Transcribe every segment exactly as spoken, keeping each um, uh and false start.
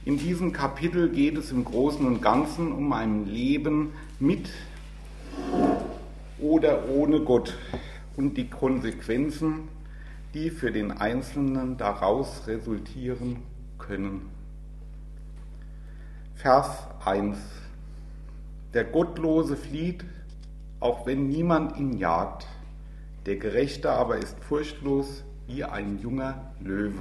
In diesem Kapitel geht es im Großen und Ganzen um ein Leben mit oder ohne Gott und die Konsequenzen, die für den Einzelnen daraus resultieren können. Vers eins. Der Gottlose flieht, auch wenn niemand ihn jagt. Der Gerechte aber ist furchtlos wie ein junger Löwe.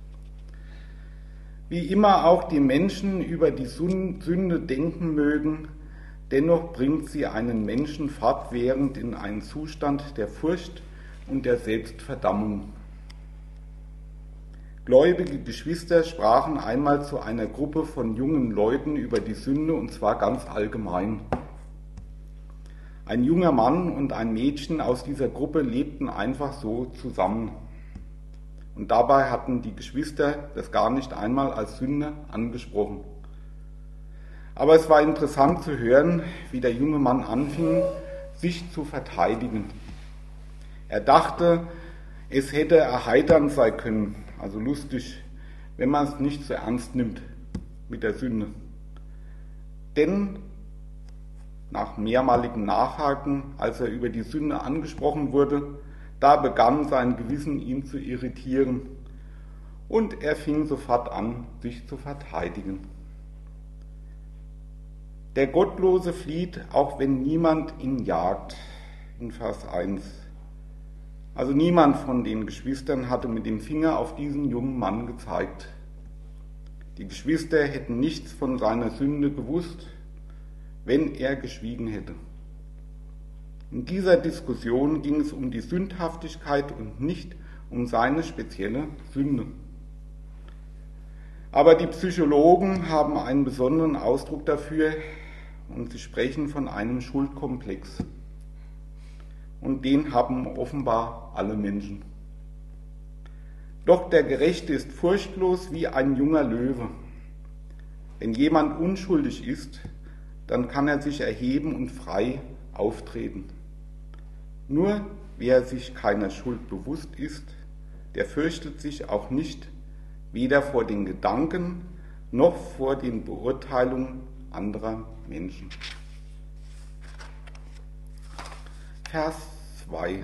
Wie immer auch die Menschen über die Sünde denken mögen, dennoch bringt sie einen Menschen fortwährend in einen Zustand der Furcht und der Selbstverdammung. Gläubige Geschwister sprachen einmal zu einer Gruppe von jungen Leuten über die Sünde, und zwar ganz allgemein. Ein junger Mann und ein Mädchen aus dieser Gruppe lebten einfach so zusammen. Und dabei hatten die Geschwister das gar nicht einmal als Sünde angesprochen. Aber es war interessant zu hören, wie der junge Mann anfing, sich zu verteidigen. Er dachte, es hätte erheiternd sein können, also lustig, wenn man es nicht so ernst nimmt mit der Sünde. Denn nach mehrmaligem Nachhaken, als er über die Sünde angesprochen wurde, da begann sein Gewissen ihn zu irritieren und er fing sofort an, sich zu verteidigen. Der Gottlose flieht, auch wenn niemand ihn jagt, in Vers eins. Also niemand von den Geschwistern hatte mit dem Finger auf diesen jungen Mann gezeigt. Die Geschwister hätten nichts von seiner Sünde gewusst, wenn er geschwiegen hätte. In dieser Diskussion ging es um die Sündhaftigkeit und nicht um seine spezielle Sünde. Aber die Psychologen haben einen besonderen Ausdruck dafür und sie sprechen von einem Schuldkomplex. Und den haben offenbar alle Menschen. Doch der Gerechte ist furchtlos wie ein junger Löwe. Wenn jemand unschuldig ist, dann kann er sich erheben und frei auftreten. Nur wer sich keiner Schuld bewusst ist, der fürchtet sich auch nicht, weder vor den Gedanken noch vor den Beurteilungen anderer Menschen. Vers zwei.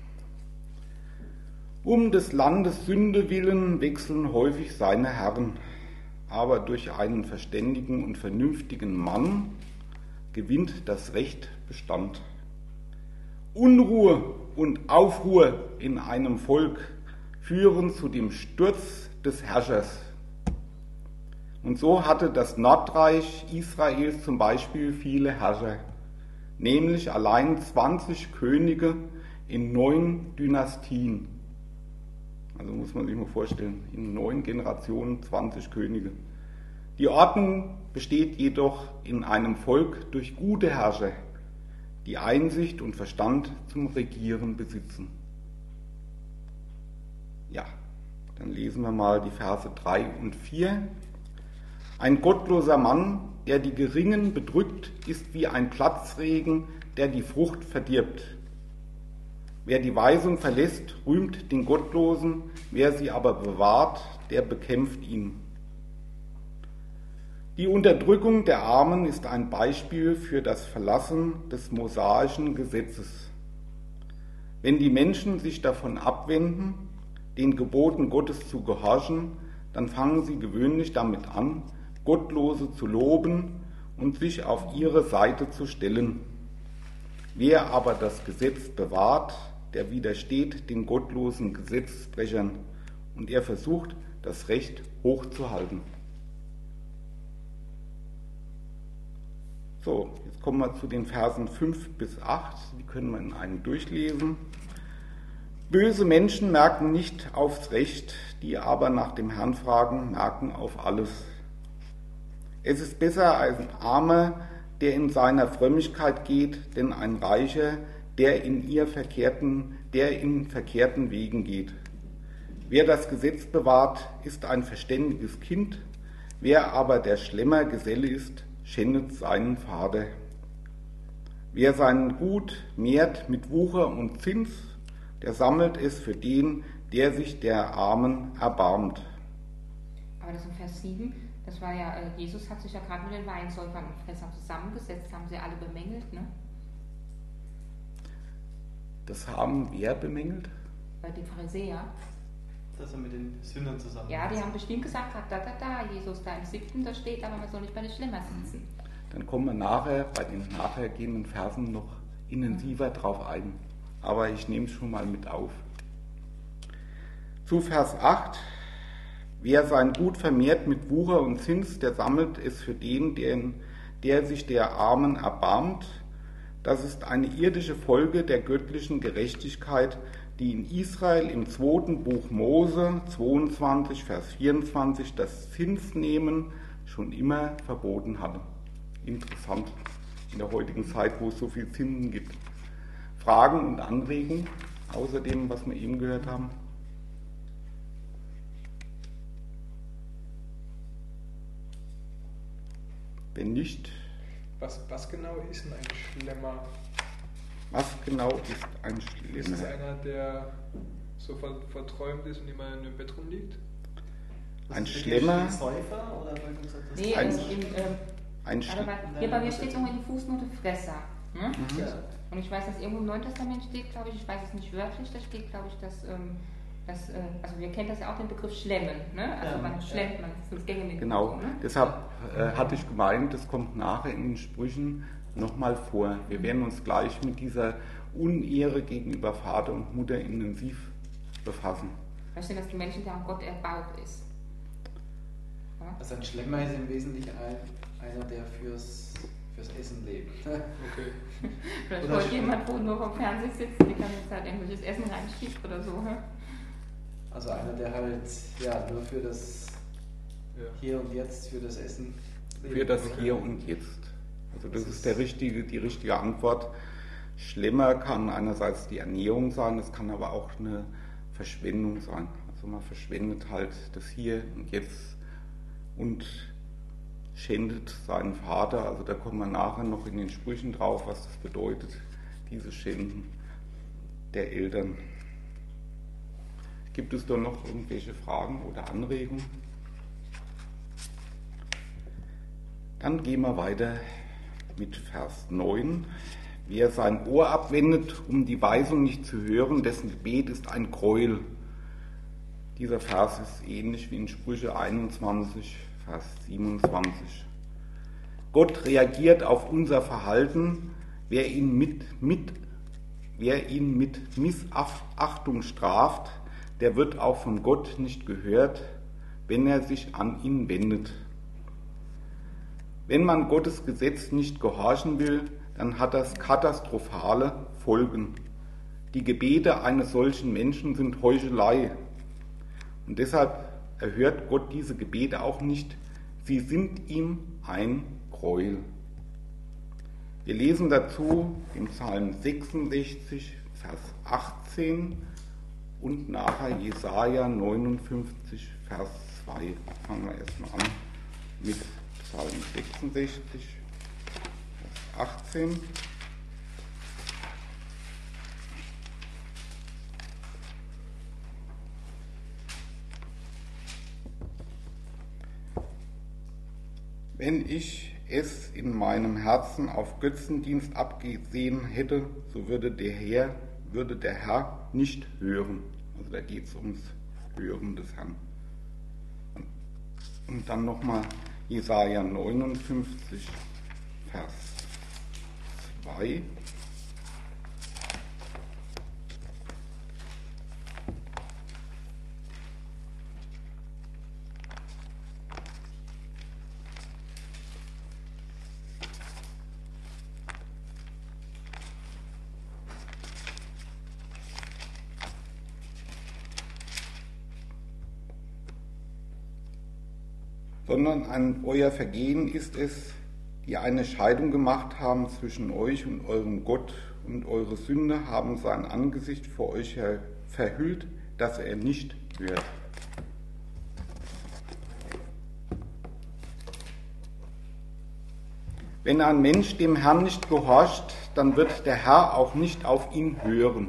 Um des Landes Sünde willen wechseln häufig seine Herren, aber durch einen verständigen und vernünftigen Mann gewinnt das Recht Bestand. Unruhe und Aufruhr in einem Volk führen zu dem Sturz des Herrschers. Und so hatte das Nordreich Israels zum Beispiel viele Herrscher, nämlich allein zwanzig Könige in neun Dynastien. Also muss man sich mal vorstellen, in neun Generationen zwanzig Könige. Die Ordnung besteht jedoch in einem Volk durch gute Herrscher, die Einsicht und Verstand zum Regieren besitzen. Ja, dann lesen wir mal die Verse drei und vier. Ein gottloser Mann, der die Geringen bedrückt, ist wie ein Platzregen, der die Frucht verdirbt. Wer die Weisung verlässt, rühmt den Gottlosen, wer sie aber bewahrt, der bekämpft ihn. Die Unterdrückung der Armen ist ein Beispiel für das Verlassen des mosaischen Gesetzes. Wenn die Menschen sich davon abwenden, den Geboten Gottes zu gehorchen, dann fangen sie gewöhnlich damit an, Gottlose zu loben und sich auf ihre Seite zu stellen. Wer aber das Gesetz bewahrt, der widersteht den gottlosen Gesetzesbrechern und er versucht, das Recht hochzuhalten. So, jetzt kommen wir zu den Versen fünf bis acht, die können wir in einem durchlesen. Böse Menschen merken nicht aufs Recht, die aber nach dem Herrn fragen, merken auf alles. Es ist besser ein Armer, der in seiner Frömmigkeit geht, denn ein Reicher, der in ihr verkehrten, der in verkehrten Wegen geht. Wer das Gesetz bewahrt, ist ein verständiges Kind, wer aber der Schlemmer Geselle ist, schändet seinen Vater. Wer sein Gut mehrt mit Wucher und Zins, der sammelt es für den, der sich der Armen erbarmt. Aber das ist in Vers sieben. Das war ja, äh, Jesus hat sich ja gerade mit den Weinsäufern und Fressern zusammengesetzt, haben sie alle bemängelt, ne? Das haben wer bemängelt? Bei den Pharisäer. Dass er mit den Sündern zusammen Ja, die haben bestimmt gesagt, da, da, da, Jesus da im siebten, da steht, aber man soll nicht bei den Schlemmer sitzen. Dann kommen wir nachher, bei den nachhergehenden Versen noch intensiver drauf ein. Aber ich nehme es schon mal mit auf. Zu Vers acht. Wer sein Gut vermehrt mit Wucher und Zins, der sammelt es für den, der, der sich der Armen erbarmt. Das ist eine irdische Folge der göttlichen Gerechtigkeit, die in Israel im zweiten Buch Mose zweiundzwanzig, Vers vierundzwanzig das Zinsnehmen schon immer verboten hatte. Interessant in der heutigen Zeit, wo es so viel Zinsen gibt. Fragen und Anregungen, außer dem, was wir eben gehört haben? Wenn nicht, Was, was genau ist denn ein Schlemmer? was genau ist ein Schlemmer? Ist es einer, der so ver verträumt ist und immer in dem Bett rumliegt? Ein Schlemmer? Säufer oder das Nee, Ein- in, in, äh, Ein warte Sch mal, hier bei mir steht noch in der Fußnote Fresser. Ne? Mhm. Ja. Und ich weiß, dass irgendwo im Neuen Testament steht, glaube ich, ich weiß es nicht wörtlich, da steht, glaube ich, dass, ähm, dass äh, also wir kennen das ja auch den Begriff Schlemmen, ne? Also Ja, man ja. schlemmt, man fünf Gänge mit. Genau, So, ne? deshalb äh, hatte ich gemeint, das kommt nachher in den Sprüchen nochmal vor. Wir werden uns gleich mit dieser Unehre gegenüber Vater und Mutter intensiv befassen. Da steht, dass die Menschen, der an Gott erbaut ist. Ja? Also ein Schlemmer ist im Wesentlichen ein, einer, der fürs, fürs Essen lebt. Okay. Vielleicht Oder wollte Sch- jemand, wo nur vom Fernsehen sitzt, die kann jetzt halt irgendwelches Essen reinschiebt oder so. Ne? Also einer, der halt ja, nur für das Ja. Hier und Jetzt, für das Essen lebt. Für das Hier und Jetzt. Also das ist der richtige, die richtige Antwort. Schlimmer kann einerseits die Ernährung sein, es kann aber auch eine Verschwendung sein. Also man verschwendet halt das Hier und Jetzt und schändet seinen Vater. Also da kommen wir nachher noch in den Sprüchen drauf, was das bedeutet, dieses Schänden der Eltern. Gibt es da noch irgendwelche Fragen oder Anregungen? Dann gehen wir weiter mit Vers neun. Wer sein Ohr abwendet, um die Weisung nicht zu hören, dessen Gebet ist ein Gräuel. Dieser Vers ist ähnlich wie in Sprüche einundzwanzig, Vers siebenundzwanzig. Gott reagiert auf unser Verhalten. Wer ihn mit, mit, wer ihn mit Missachtung straft, der wird auch von Gott nicht gehört, wenn er sich an ihn wendet. Wenn man Gottes Gesetz nicht gehorchen will, dann hat das katastrophale Folgen. Die Gebete eines solchen Menschen sind Heuchelei. Und deshalb erhört Gott diese Gebete auch nicht. Sie sind ihm ein Gräuel. Wir lesen dazu im Psalm sechsundsechzig, Vers achtzehn und nachher Jesaja neunundfünfzig, Vers zwei. Fangen wir erstmal an mit Psalm sechsundsechzig, Vers achtzehn. Wenn ich es in meinem Herzen auf Götzendienst abgesehen hätte, so würde der Herr, würde der Herr nicht hören. Also da geht es ums Hören des Herrn. Und dann nochmal Jesaja neunundfünfzig, Vers zwei. Sondern an euer Vergehen ist es, die eine Scheidung gemacht haben zwischen euch und eurem Gott, und eure Sünde haben sein Angesicht vor euch verhüllt, dass er nicht hört. Wenn ein Mensch dem Herrn nicht gehorcht, dann wird der Herr auch nicht auf ihn hören.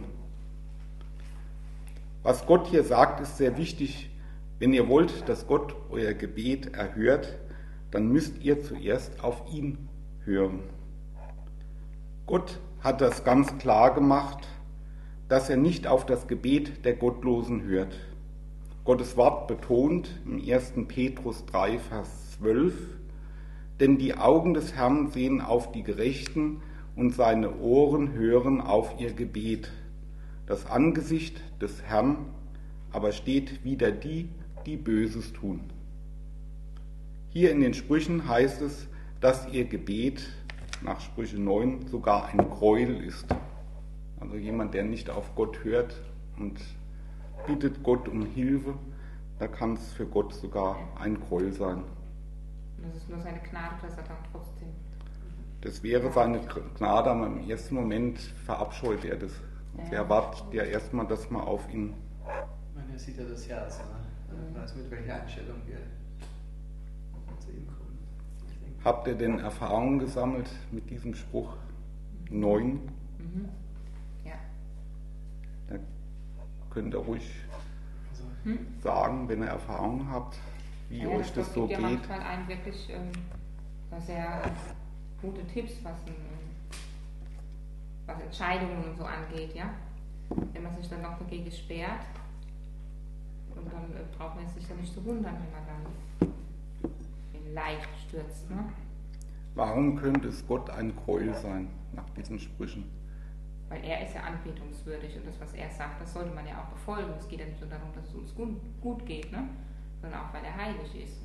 Was Gott hier sagt, ist sehr wichtig. Wenn ihr wollt, dass Gott euer Gebet erhört, dann müsst ihr zuerst auf ihn hören. Gott hat das ganz klar gemacht, dass er nicht auf das Gebet der Gottlosen hört. Gottes Wort betont im ersten Petrus drei, Vers zwölf, denn die Augen des Herrn sehen auf die Gerechten und seine Ohren hören auf ihr Gebet. Das Angesicht des Herrn aber steht wider die, die Böses tun. Hier in den Sprüchen heißt es, dass ihr Gebet nach Sprüche neun sogar ein Gräuel ist. Also jemand, der nicht auf Gott hört und bittet Gott um Hilfe, da kann es für Gott sogar ein Gräuel sein. Das ist nur seine Gnade, dass er dann trotzdem... Das wäre seine Gnade, aber im ersten Moment verabscheut er das. Also er erwartet ja erstmal, dass man auf ihn... Ich meine, er sieht ja das Herz, ne? Er weiß, mit welcher Einstellung wir zu ihm kommen. Habt ihr denn Erfahrungen gesammelt mit diesem Spruch neun? Mhm. Ja. Da könnt ihr ruhig Also, Hm? sagen, wenn ihr Erfahrungen habt, wie Ja, euch das so gibt ja geht. manchmal einen wirklich ähm, sehr gute Tipps, was, ein, was Entscheidungen und so angeht, ja. Wenn man sich dann noch dagegen sperrt, und dann äh, braucht man sich dann nicht zu wundern, wenn man dann in Leid stürzt, ne? Warum könnte es Gott ein Gräuel sein, nach diesen Sprüchen? Weil er ist ja anbetungswürdig und das, was er sagt, das sollte man ja auch befolgen. Es geht ja nicht nur darum, dass es uns gut, gut geht, ne? Sondern auch, weil er heilig ist.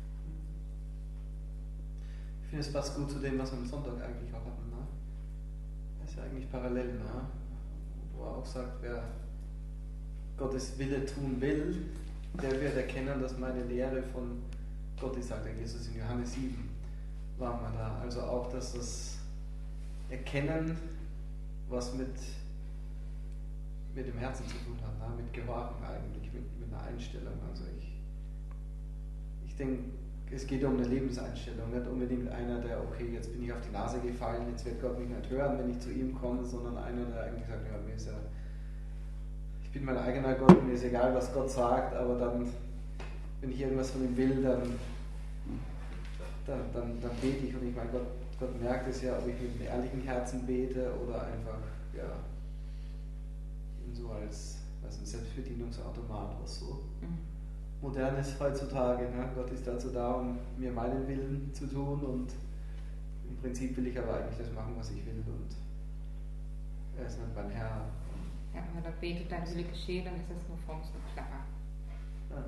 ich finde, es passt gut zu dem, was wir am Sonntag eigentlich auch hatten. Ne? Das ist ja eigentlich parallel, ne? Wo er auch sagt, wer Gottes Wille tun will, der wird erkennen, dass meine Lehre von Gott ist, sagt der Jesus in Johannes sieben, waren wir da. Also auch, dass das Erkennen, was mit, mit dem Herzen zu tun hat, ne? Mit Gehorsam eigentlich, mit, mit einer Einstellung. Also ich, ich denke, es geht um eine Lebenseinstellung, nicht unbedingt einer, der, okay, jetzt bin ich auf die Nase gefallen, jetzt wird Gott mich nicht hören, wenn ich zu ihm komme, sondern einer, der eigentlich sagt, ja, mir ist ja, ich bin mein eigener Gott, mir ist egal, was Gott sagt, aber dann, wenn ich irgendwas von ihm will, dann, dann, dann, dann bete ich und ich meine, Gott, Gott merkt es ja, ob ich mit einem ehrlichen Herzen bete oder einfach, ja, so als, als ein Selbstbedienungsautomat, was so Mhm. modern ist heutzutage. Ne? Gott ist dazu da, um mir meinen Willen zu tun und im Prinzip will ich aber eigentlich das machen, was ich will und er ist nicht mein Herr. Ja, wenn man da betet, dein Wille geschehe, dann ist das nur frommes Geplapper. Ja.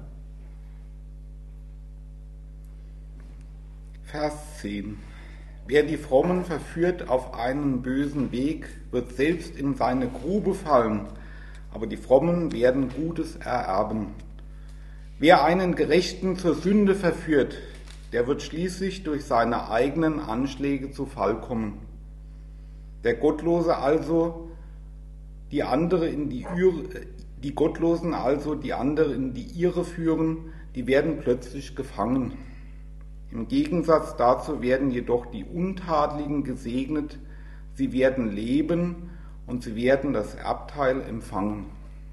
Vers zehn. Wer die Frommen verführt auf einen bösen Weg, wird selbst in seine Grube fallen, aber die Frommen werden Gutes ererben. Wer einen Gerechten zur Sünde verführt, der wird schließlich durch seine eigenen Anschläge zu Fall kommen. Der Gottlose also, die andere in die Irre, die Gottlosen also, die andere in die Irre führen, die werden plötzlich gefangen. Im Gegensatz dazu werden jedoch die Untadeligen gesegnet, sie werden leben und sie werden das Erbteil empfangen.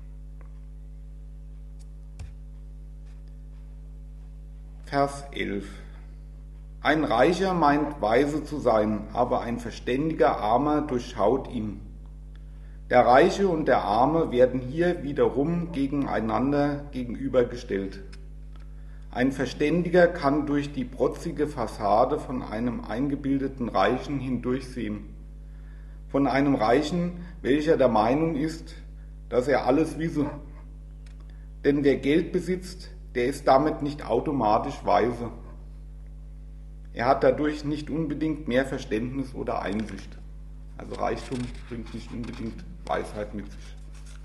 Vers elf. Ein Reicher meint weise zu sein, aber ein verständiger Armer durchschaut ihn. Der Reiche und der Arme werden hier wiederum gegeneinander gegenübergestellt. Ein Verständiger kann durch die protzige Fassade von einem eingebildeten Reichen hindurchsehen. Von einem Reichen, welcher der Meinung ist, dass er alles wisse. Denn wer Geld besitzt, der ist damit nicht automatisch weise. Er hat dadurch nicht unbedingt mehr Verständnis oder Einsicht. Also Reichtum bringt nicht unbedingt Weisheit mit sich.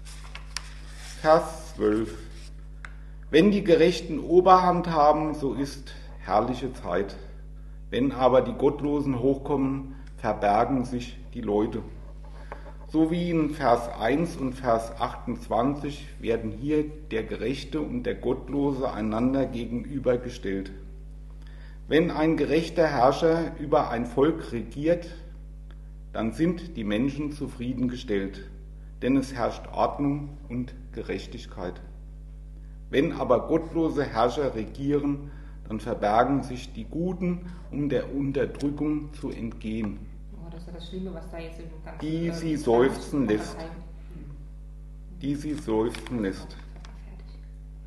Vers zwölf. Wenn die Gerechten Oberhand haben, so ist herrliche Zeit. Wenn aber die Gottlosen hochkommen, verbergen sich die Leute. So wie in Vers eins und Vers achtundzwanzig werden hier der Gerechte und der Gottlose einander gegenübergestellt. Wenn ein gerechter Herrscher über ein Volk regiert, dann sind die Menschen zufriedengestellt, denn es herrscht Ordnung und Gerechtigkeit. Wenn aber gottlose Herrscher regieren, dann verbergen sich die Guten, um der Unterdrückung zu entgehen, Oh, das ist ja das Schlimme, was da jetzt in dem ganzen... die äh, sie islamischen seufzen lässt, Parteien- die sie seufzen lässt. Fertig.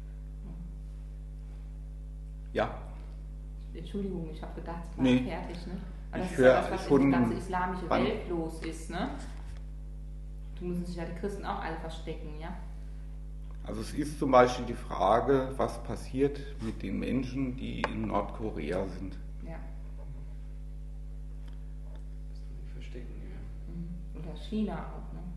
Ja, Entschuldigung, ich habe gedacht, es war Nee. fertig, ne? Aber das Ich ist ja höre das, was in schon der ganzen islamische beim- Welt los ist, ne? Da müssen sich ja die Christen auch alle verstecken, ja? also es ist zum Beispiel die Frage, was passiert mit den Menschen, die in Nordkorea sind. Ja. Das kann ich verstecken, ja. Mhm. Oder China auch, ne?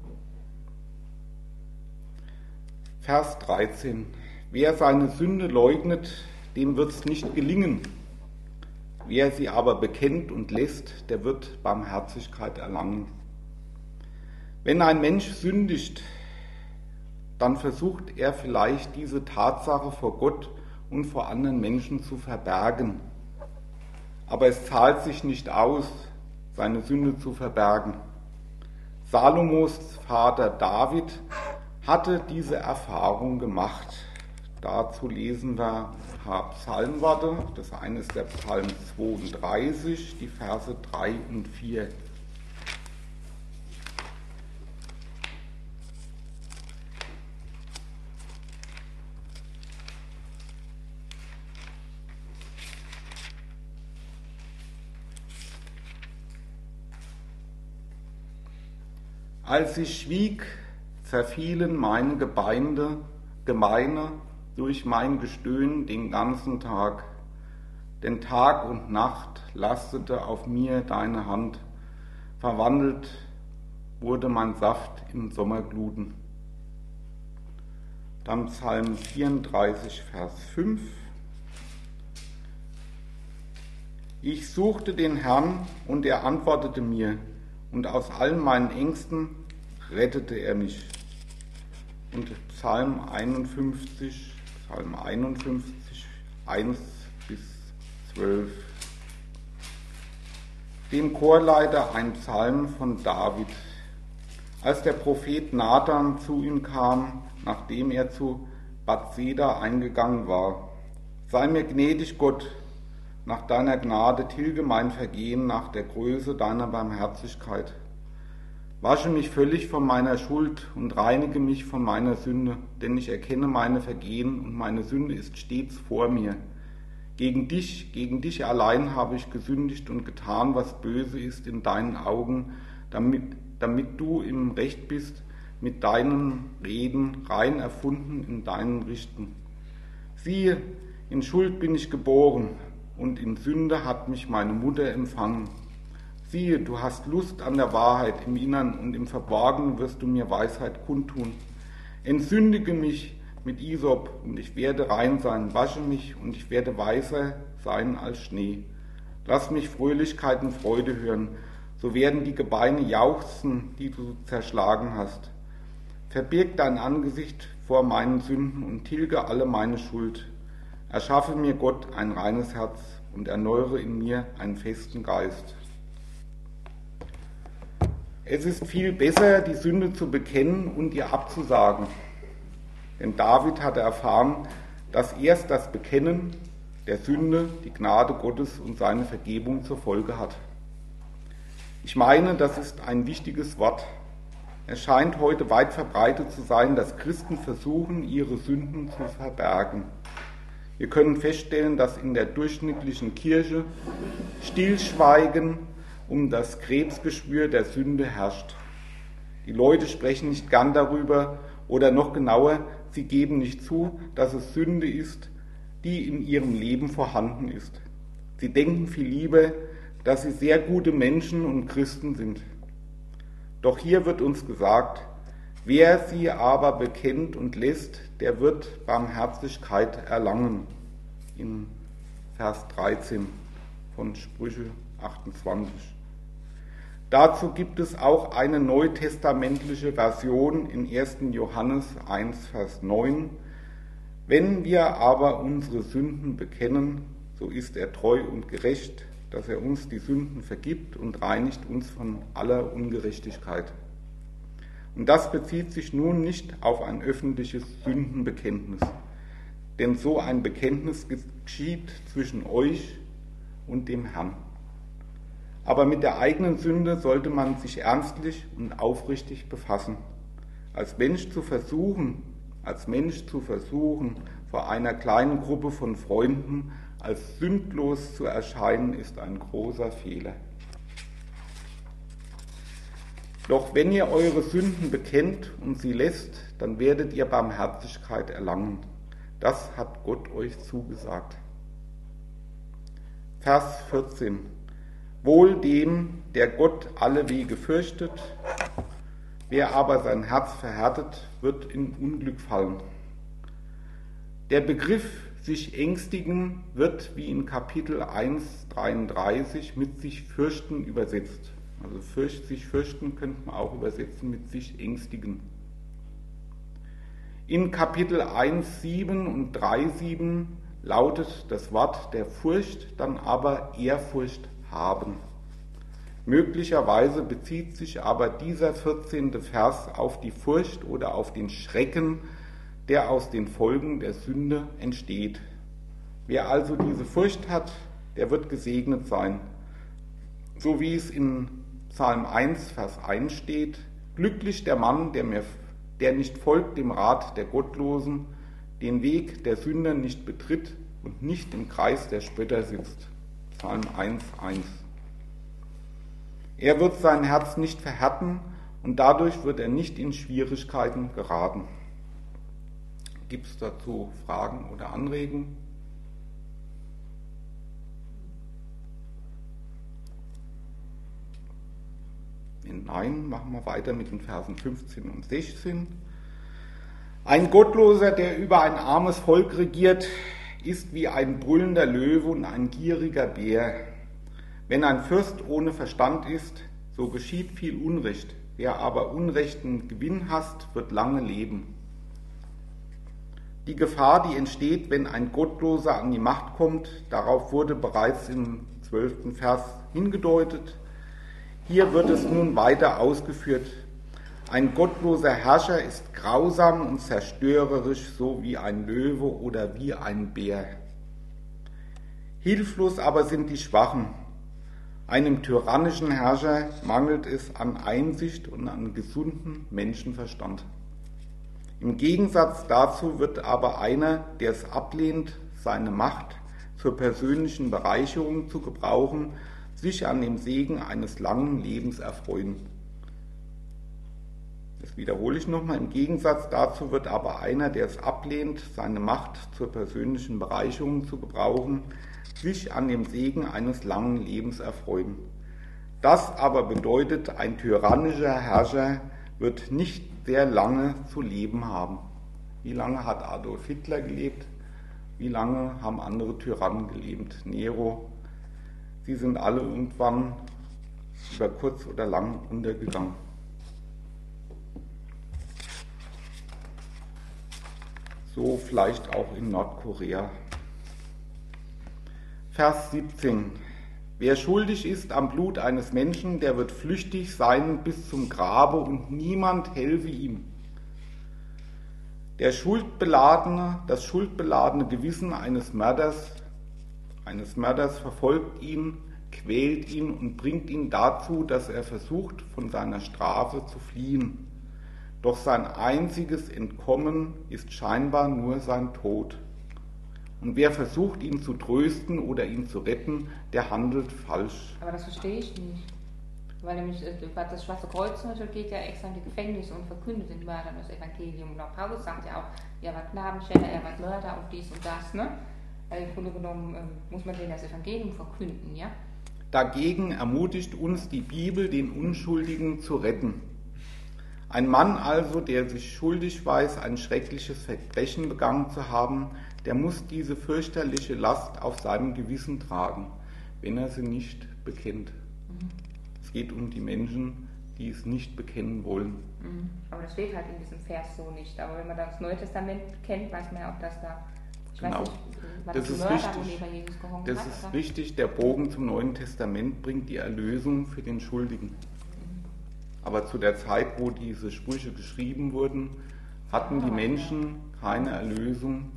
Vers dreizehn. Wer seine Sünde leugnet, dem wird es nicht gelingen. Wer sie aber bekennt und lässt, der wird Barmherzigkeit erlangen. Wenn ein Mensch sündigt, dann versucht er vielleicht diese Tatsache vor Gott und vor anderen Menschen zu verbergen. Aber es zahlt sich nicht aus, seine Sünde zu verbergen. Salomos Vater David hatte diese Erfahrung gemacht. Dazu lesen wir ein paar Psalmworte. Das eine ist der Psalm zweiunddreißig, die Verse drei und vier. Als ich schwieg, zerfielen meine Gebeine, Gebeine durch mein Gestöhn den ganzen Tag. Denn Tag und Nacht lastete auf mir deine Hand, verwandelt wurde mein Saft in Sommergluten. Dann Psalm vierunddreißig, Vers fünf. Ich suchte den Herrn und er antwortete mir, und aus allen meinen Ängsten rettete er mich. Und Psalm einundfünfzig, Psalm einundfünfzig, eins bis zwölf. Dem Chorleiter ein Psalm von David. Als der Prophet Nathan zu ihm kam, nachdem er zu Bathseda eingegangen war: Sei mir gnädig, Gott, nach deiner Gnade tilge mein Vergehen nach der Größe deiner Barmherzigkeit. Wasche mich völlig von meiner Schuld und reinige mich von meiner Sünde, denn ich erkenne meine Vergehen und meine Sünde ist stets vor mir. Gegen dich, gegen dich allein habe ich gesündigt und getan, was böse ist in deinen Augen, damit, damit du im Recht bist, mit deinen Reden rein erfunden in deinen Richten. Siehe, in Schuld bin ich geboren, und in Sünde hat mich meine Mutter empfangen. Siehe, du hast Lust an der Wahrheit im Innern und im Verborgenen wirst du mir Weisheit kundtun. Entsündige mich mit Isop und ich werde rein sein, wasche mich und ich werde weißer sein als Schnee. Lass mich Fröhlichkeit und Freude hören, so werden die Gebeine jauchzen, die du zerschlagen hast. Verbirg dein Angesicht vor meinen Sünden und tilge alle meine Schuld. Erschaffe mir, Gott, ein reines Herz und erneuere in mir einen festen Geist. Es ist viel besser, die Sünde zu bekennen und ihr abzusagen. Denn David hatte erfahren, dass erst das Bekennen der Sünde die Gnade Gottes und seine Vergebung zur Folge hat. Ich meine, das ist ein wichtiges Wort. Es scheint heute weit verbreitet zu sein, dass Christen versuchen, ihre Sünden zu verbergen. Wir können feststellen, dass in der durchschnittlichen Kirche Stillschweigen um das Krebsgeschwür der Sünde herrscht. Die Leute sprechen nicht gern darüber oder noch genauer, sie geben nicht zu, dass es Sünde ist, die in ihrem Leben vorhanden ist. Sie denken viel lieber, dass sie sehr gute Menschen und Christen sind. Doch hier wird uns gesagt, wer sie aber bekennt und lässt, der wird Barmherzigkeit erlangen. In Vers dreizehn von Sprüche achtundzwanzig. Dazu gibt es auch eine neutestamentliche Version in ersten Johannes eins, Vers neun. Wenn wir aber unsere Sünden bekennen, so ist er treu und gerecht, dass er uns die Sünden vergibt und reinigt uns von aller Ungerechtigkeit. Und das bezieht sich nun nicht auf ein öffentliches Sündenbekenntnis, denn so ein Bekenntnis geschieht zwischen euch und dem Herrn. Aber mit der eigenen Sünde sollte man sich ernstlich und aufrichtig befassen. Als Mensch zu versuchen, als Mensch zu versuchen, vor einer kleinen Gruppe von Freunden als sündlos zu erscheinen, ist ein großer Fehler. Doch wenn ihr eure Sünden bekennt und sie lässt, dann werdet ihr Barmherzigkeit erlangen. Das hat Gott euch zugesagt. Vers vierzehn. Wohl dem, der Gott alle Wege fürchtet, wer aber sein Herz verhärtet, wird in Unglück fallen. Der Begriff sich ängstigen wird wie in Kapitel eins dreiunddreißig mit sich fürchten übersetzt. Also fürcht, sich fürchten könnte man auch übersetzen mit sich ängstigen. In Kapitel eins sieben und drei sieben lautet das Wort der Furcht dann aber Ehrfurcht haben. Möglicherweise bezieht sich aber dieser vierzehnte Vers auf die Furcht oder auf den Schrecken, der aus den Folgen der Sünde entsteht. Wer also diese Furcht hat, der wird gesegnet sein. So wie es in Psalm eins, Vers eins steht: Glücklich der Mann, der, mir, der nicht folgt dem Rat der Gottlosen, den Weg der Sünder nicht betritt und nicht im Kreis der Spötter sitzt. Psalm eins, eins. Er wird sein Herz nicht verhärten und dadurch wird er nicht in Schwierigkeiten geraten. Gibt es dazu Fragen oder Anregungen? Wenn nein, machen wir weiter mit den Versen fünfzehn und sechzehn. Ein Gottloser, der über ein armes Volk regiert, ist wie ein brüllender Löwe und ein gieriger Bär. Wenn ein Fürst ohne Verstand ist, so geschieht viel Unrecht. Wer aber unrechten Gewinn hasst, wird lange leben. Die Gefahr, die entsteht, wenn ein Gottloser an die Macht kommt, darauf wurde bereits im zwölften Vers hingedeutet. Hier wird es nun weiter ausgeführt. Ein gottloser Herrscher ist grausam und zerstörerisch, so wie ein Löwe oder wie ein Bär. Hilflos aber sind die Schwachen. Einem tyrannischen Herrscher mangelt es an Einsicht und an gesundem Menschenverstand. Im Gegensatz dazu wird aber einer, der es ablehnt, seine Macht zur persönlichen Bereicherung zu gebrauchen, sich an dem Segen eines langen Lebens erfreuen. Das wiederhole ich nochmal. Im Gegensatz dazu wird aber einer, der es ablehnt, seine Macht zur persönlichen Bereicherung zu gebrauchen, sich an dem Segen eines langen Lebens erfreuen. Das aber bedeutet, ein tyrannischer Herrscher wird nicht sehr lange zu leben haben. Wie lange hat Adolf Hitler gelebt? Wie lange haben andere Tyrannen gelebt? Nero. Sie sind alle irgendwann über kurz oder lang untergegangen. So vielleicht auch in Nordkorea. Vers siebzehn. Wer schuldig ist am Blut eines Menschen, der wird flüchtig sein bis zum Grabe und niemand helfe ihm. Der schuldbeladene, das schuldbeladene Gewissen eines Mörders, eines Mörders verfolgt ihn, quält ihn und bringt ihn dazu, dass er versucht, von seiner Strafe zu fliehen. Doch sein einziges Entkommen ist scheinbar nur sein Tod. Und wer versucht, ihn zu trösten oder ihn zu retten, der handelt falsch. Aber das verstehe ich nicht. Weil nämlich das Schwarze Kreuz zum Beispiel geht ja extra in die Gefängnisse und verkündet den Mördern das Evangelium. Und auch Paulus sagt ja auch, er war Knabenschänder, er war Mörder und dies und das. Ne? Also im Grunde genommen muss man denen das Evangelium verkünden. Ja? Dagegen ermutigt uns die Bibel, den Unschuldigen zu retten. Ein Mann also, der sich schuldig weiß, ein schreckliches Verbrechen begangen zu haben, der muss diese fürchterliche Last auf seinem Gewissen tragen, wenn er sie nicht bekennt. Mhm. Es geht um die Menschen, die es nicht bekennen wollen. Mhm. Aber das steht halt in diesem Vers so nicht. Aber wenn man das Neue Testament kennt, weiß man ja auch, dass da, ich genau. weiß nicht, war das, das ist Mörder, richtig. wo Jesus geholfen Das hat, ist oder? richtig. Der Bogen zum Neuen Testament bringt die Erlösung für den Schuldigen. Mhm. Aber zu der Zeit, wo diese Sprüche geschrieben wurden, hatten die Menschen keine Erlösung,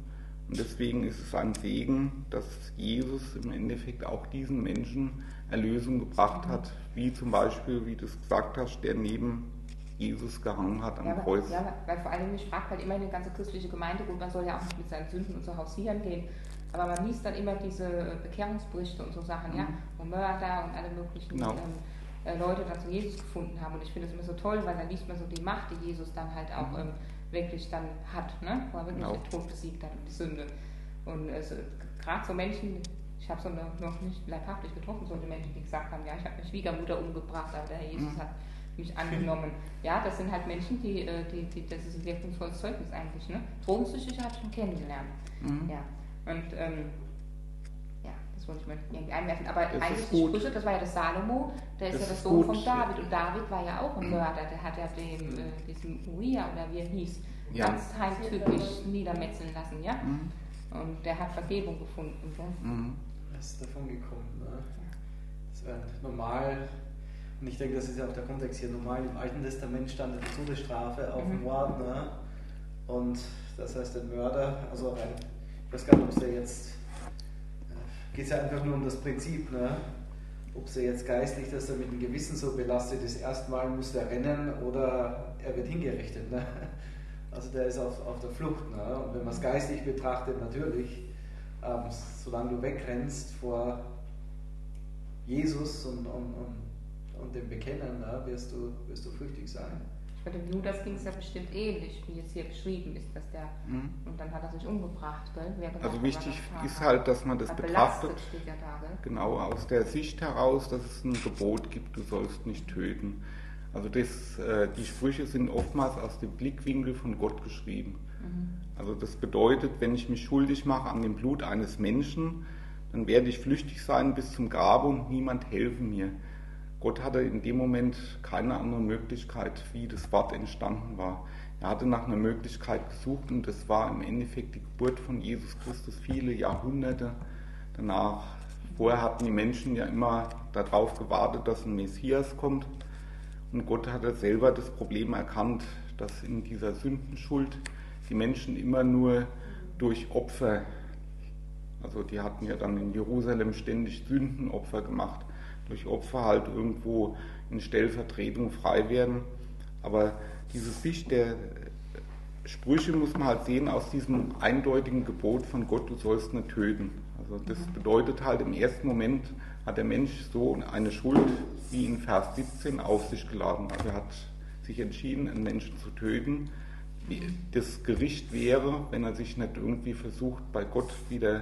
Und deswegen ist es ein Segen, dass Jesus im Endeffekt auch diesen Menschen Erlösung gebracht hat, wie zum Beispiel, wie du es gesagt hast, der neben Jesus gehangen hat am ja, Kreuz. Ja, weil vor allem, mich fragt halt immer eine ganze christliche Gemeinde, gut, man soll ja auch nicht mit seinen Sünden und so hausieren gehen, aber man liest dann immer diese Bekehrungsberichte und so Sachen, mhm. ja, und Mörder und alle möglichen genau. ähm, äh, Leute dann zu Jesus gefunden haben. Und ich finde das immer so toll, weil dann liest man so die Macht, die Jesus dann halt auch mhm. ähm, wirklich dann hat, ne? Wo er wirklich genau. den Tod besiegt hat und die Sünde. Und äh, so, gerade so Menschen, ich habe so noch nicht leibhaftig getroffen, solche Menschen, die gesagt haben, ja, ich habe meine Schwiegermutter umgebracht, aber der Herr Jesus mhm. hat mich angenommen. Ja, das sind halt Menschen, die, die, die das ist ein wirkungsvolles Zeugnis eigentlich, ne? Drogensüchtige habe ich schon kennengelernt. Mhm. Ja. Und ähm, ja, das wollte ich mal irgendwie einwerfen. Aber das eigentlich die Sprüche, das war ja der Salomo, der ist das ja der Sohn von David. Und David war ja auch ein Mörder, der hat ja den, äh, diesen Uriah oder wie er hieß, ja. ganz heimtückisch niedermetzeln lassen, ja. Mhm. Und der hat Vergebung gefunden. Ja? Mhm. Er ist davon gekommen. Ne? Das wäre normal, und ich denke, das ist ja auch der Kontext hier, normal im Alten Testament stand die Todesstrafe auf mhm. Mord. Ne? Und das heißt, der Mörder, also rein, ich weiß gar nicht, ob es ja jetzt, äh, geht es ja einfach nur um das Prinzip, ne? Ob es ja jetzt geistlich, dass er mit dem Gewissen so belastet ist, erstmal muss er rennen oder er wird hingerichtet. Ne? Also der ist auf, auf der Flucht. Ne? Und wenn man es geistlich betrachtet, natürlich, ähm, solange du wegrennst vor Jesus und, und, und, und dem Bekennen, ne, wirst, du, wirst du flüchtig sein. Bei dem Judas ging es ja bestimmt ähnlich, wie jetzt hier beschrieben ist, dass der, mhm. und dann hat er sich umgebracht. Gell? Wer also wichtig ist halt, dass man das betrachtet, ja da, genau aus der Sicht heraus, dass es ein Gebot gibt, du sollst nicht töten. Also das, äh, die Sprüche sind oftmals aus dem Blickwinkel von Gott geschrieben. Mhm. Also das bedeutet, wenn ich mich schuldig mache an dem Blut eines Menschen, dann werde ich flüchtig sein bis zum Grabe und niemand helfen mir. Gott hatte in dem Moment keine andere Möglichkeit, wie das Wort entstanden war. Er hatte nach einer Möglichkeit gesucht und das war im Endeffekt die Geburt von Jesus Christus viele Jahrhunderte danach. Vorher hatten die Menschen ja immer darauf gewartet, dass ein Messias kommt. Und Gott hatte selber das Problem erkannt, dass in dieser Sündenschuld die Menschen immer nur durch Opfer, also die hatten ja dann in Jerusalem ständig Sündenopfer gemacht, durch Opfer halt irgendwo in Stellvertretung frei werden. Aber diese Sicht der Sprüche muss man halt sehen aus diesem eindeutigen Gebot von Gott, du sollst nicht töten. Also das bedeutet halt, im ersten Moment hat der Mensch so eine Schuld, wie in Vers siebzehn, auf sich geladen. Also er hat sich entschieden, einen Menschen zu töten. Das Gericht wäre, wenn er sich nicht irgendwie versucht, bei Gott wieder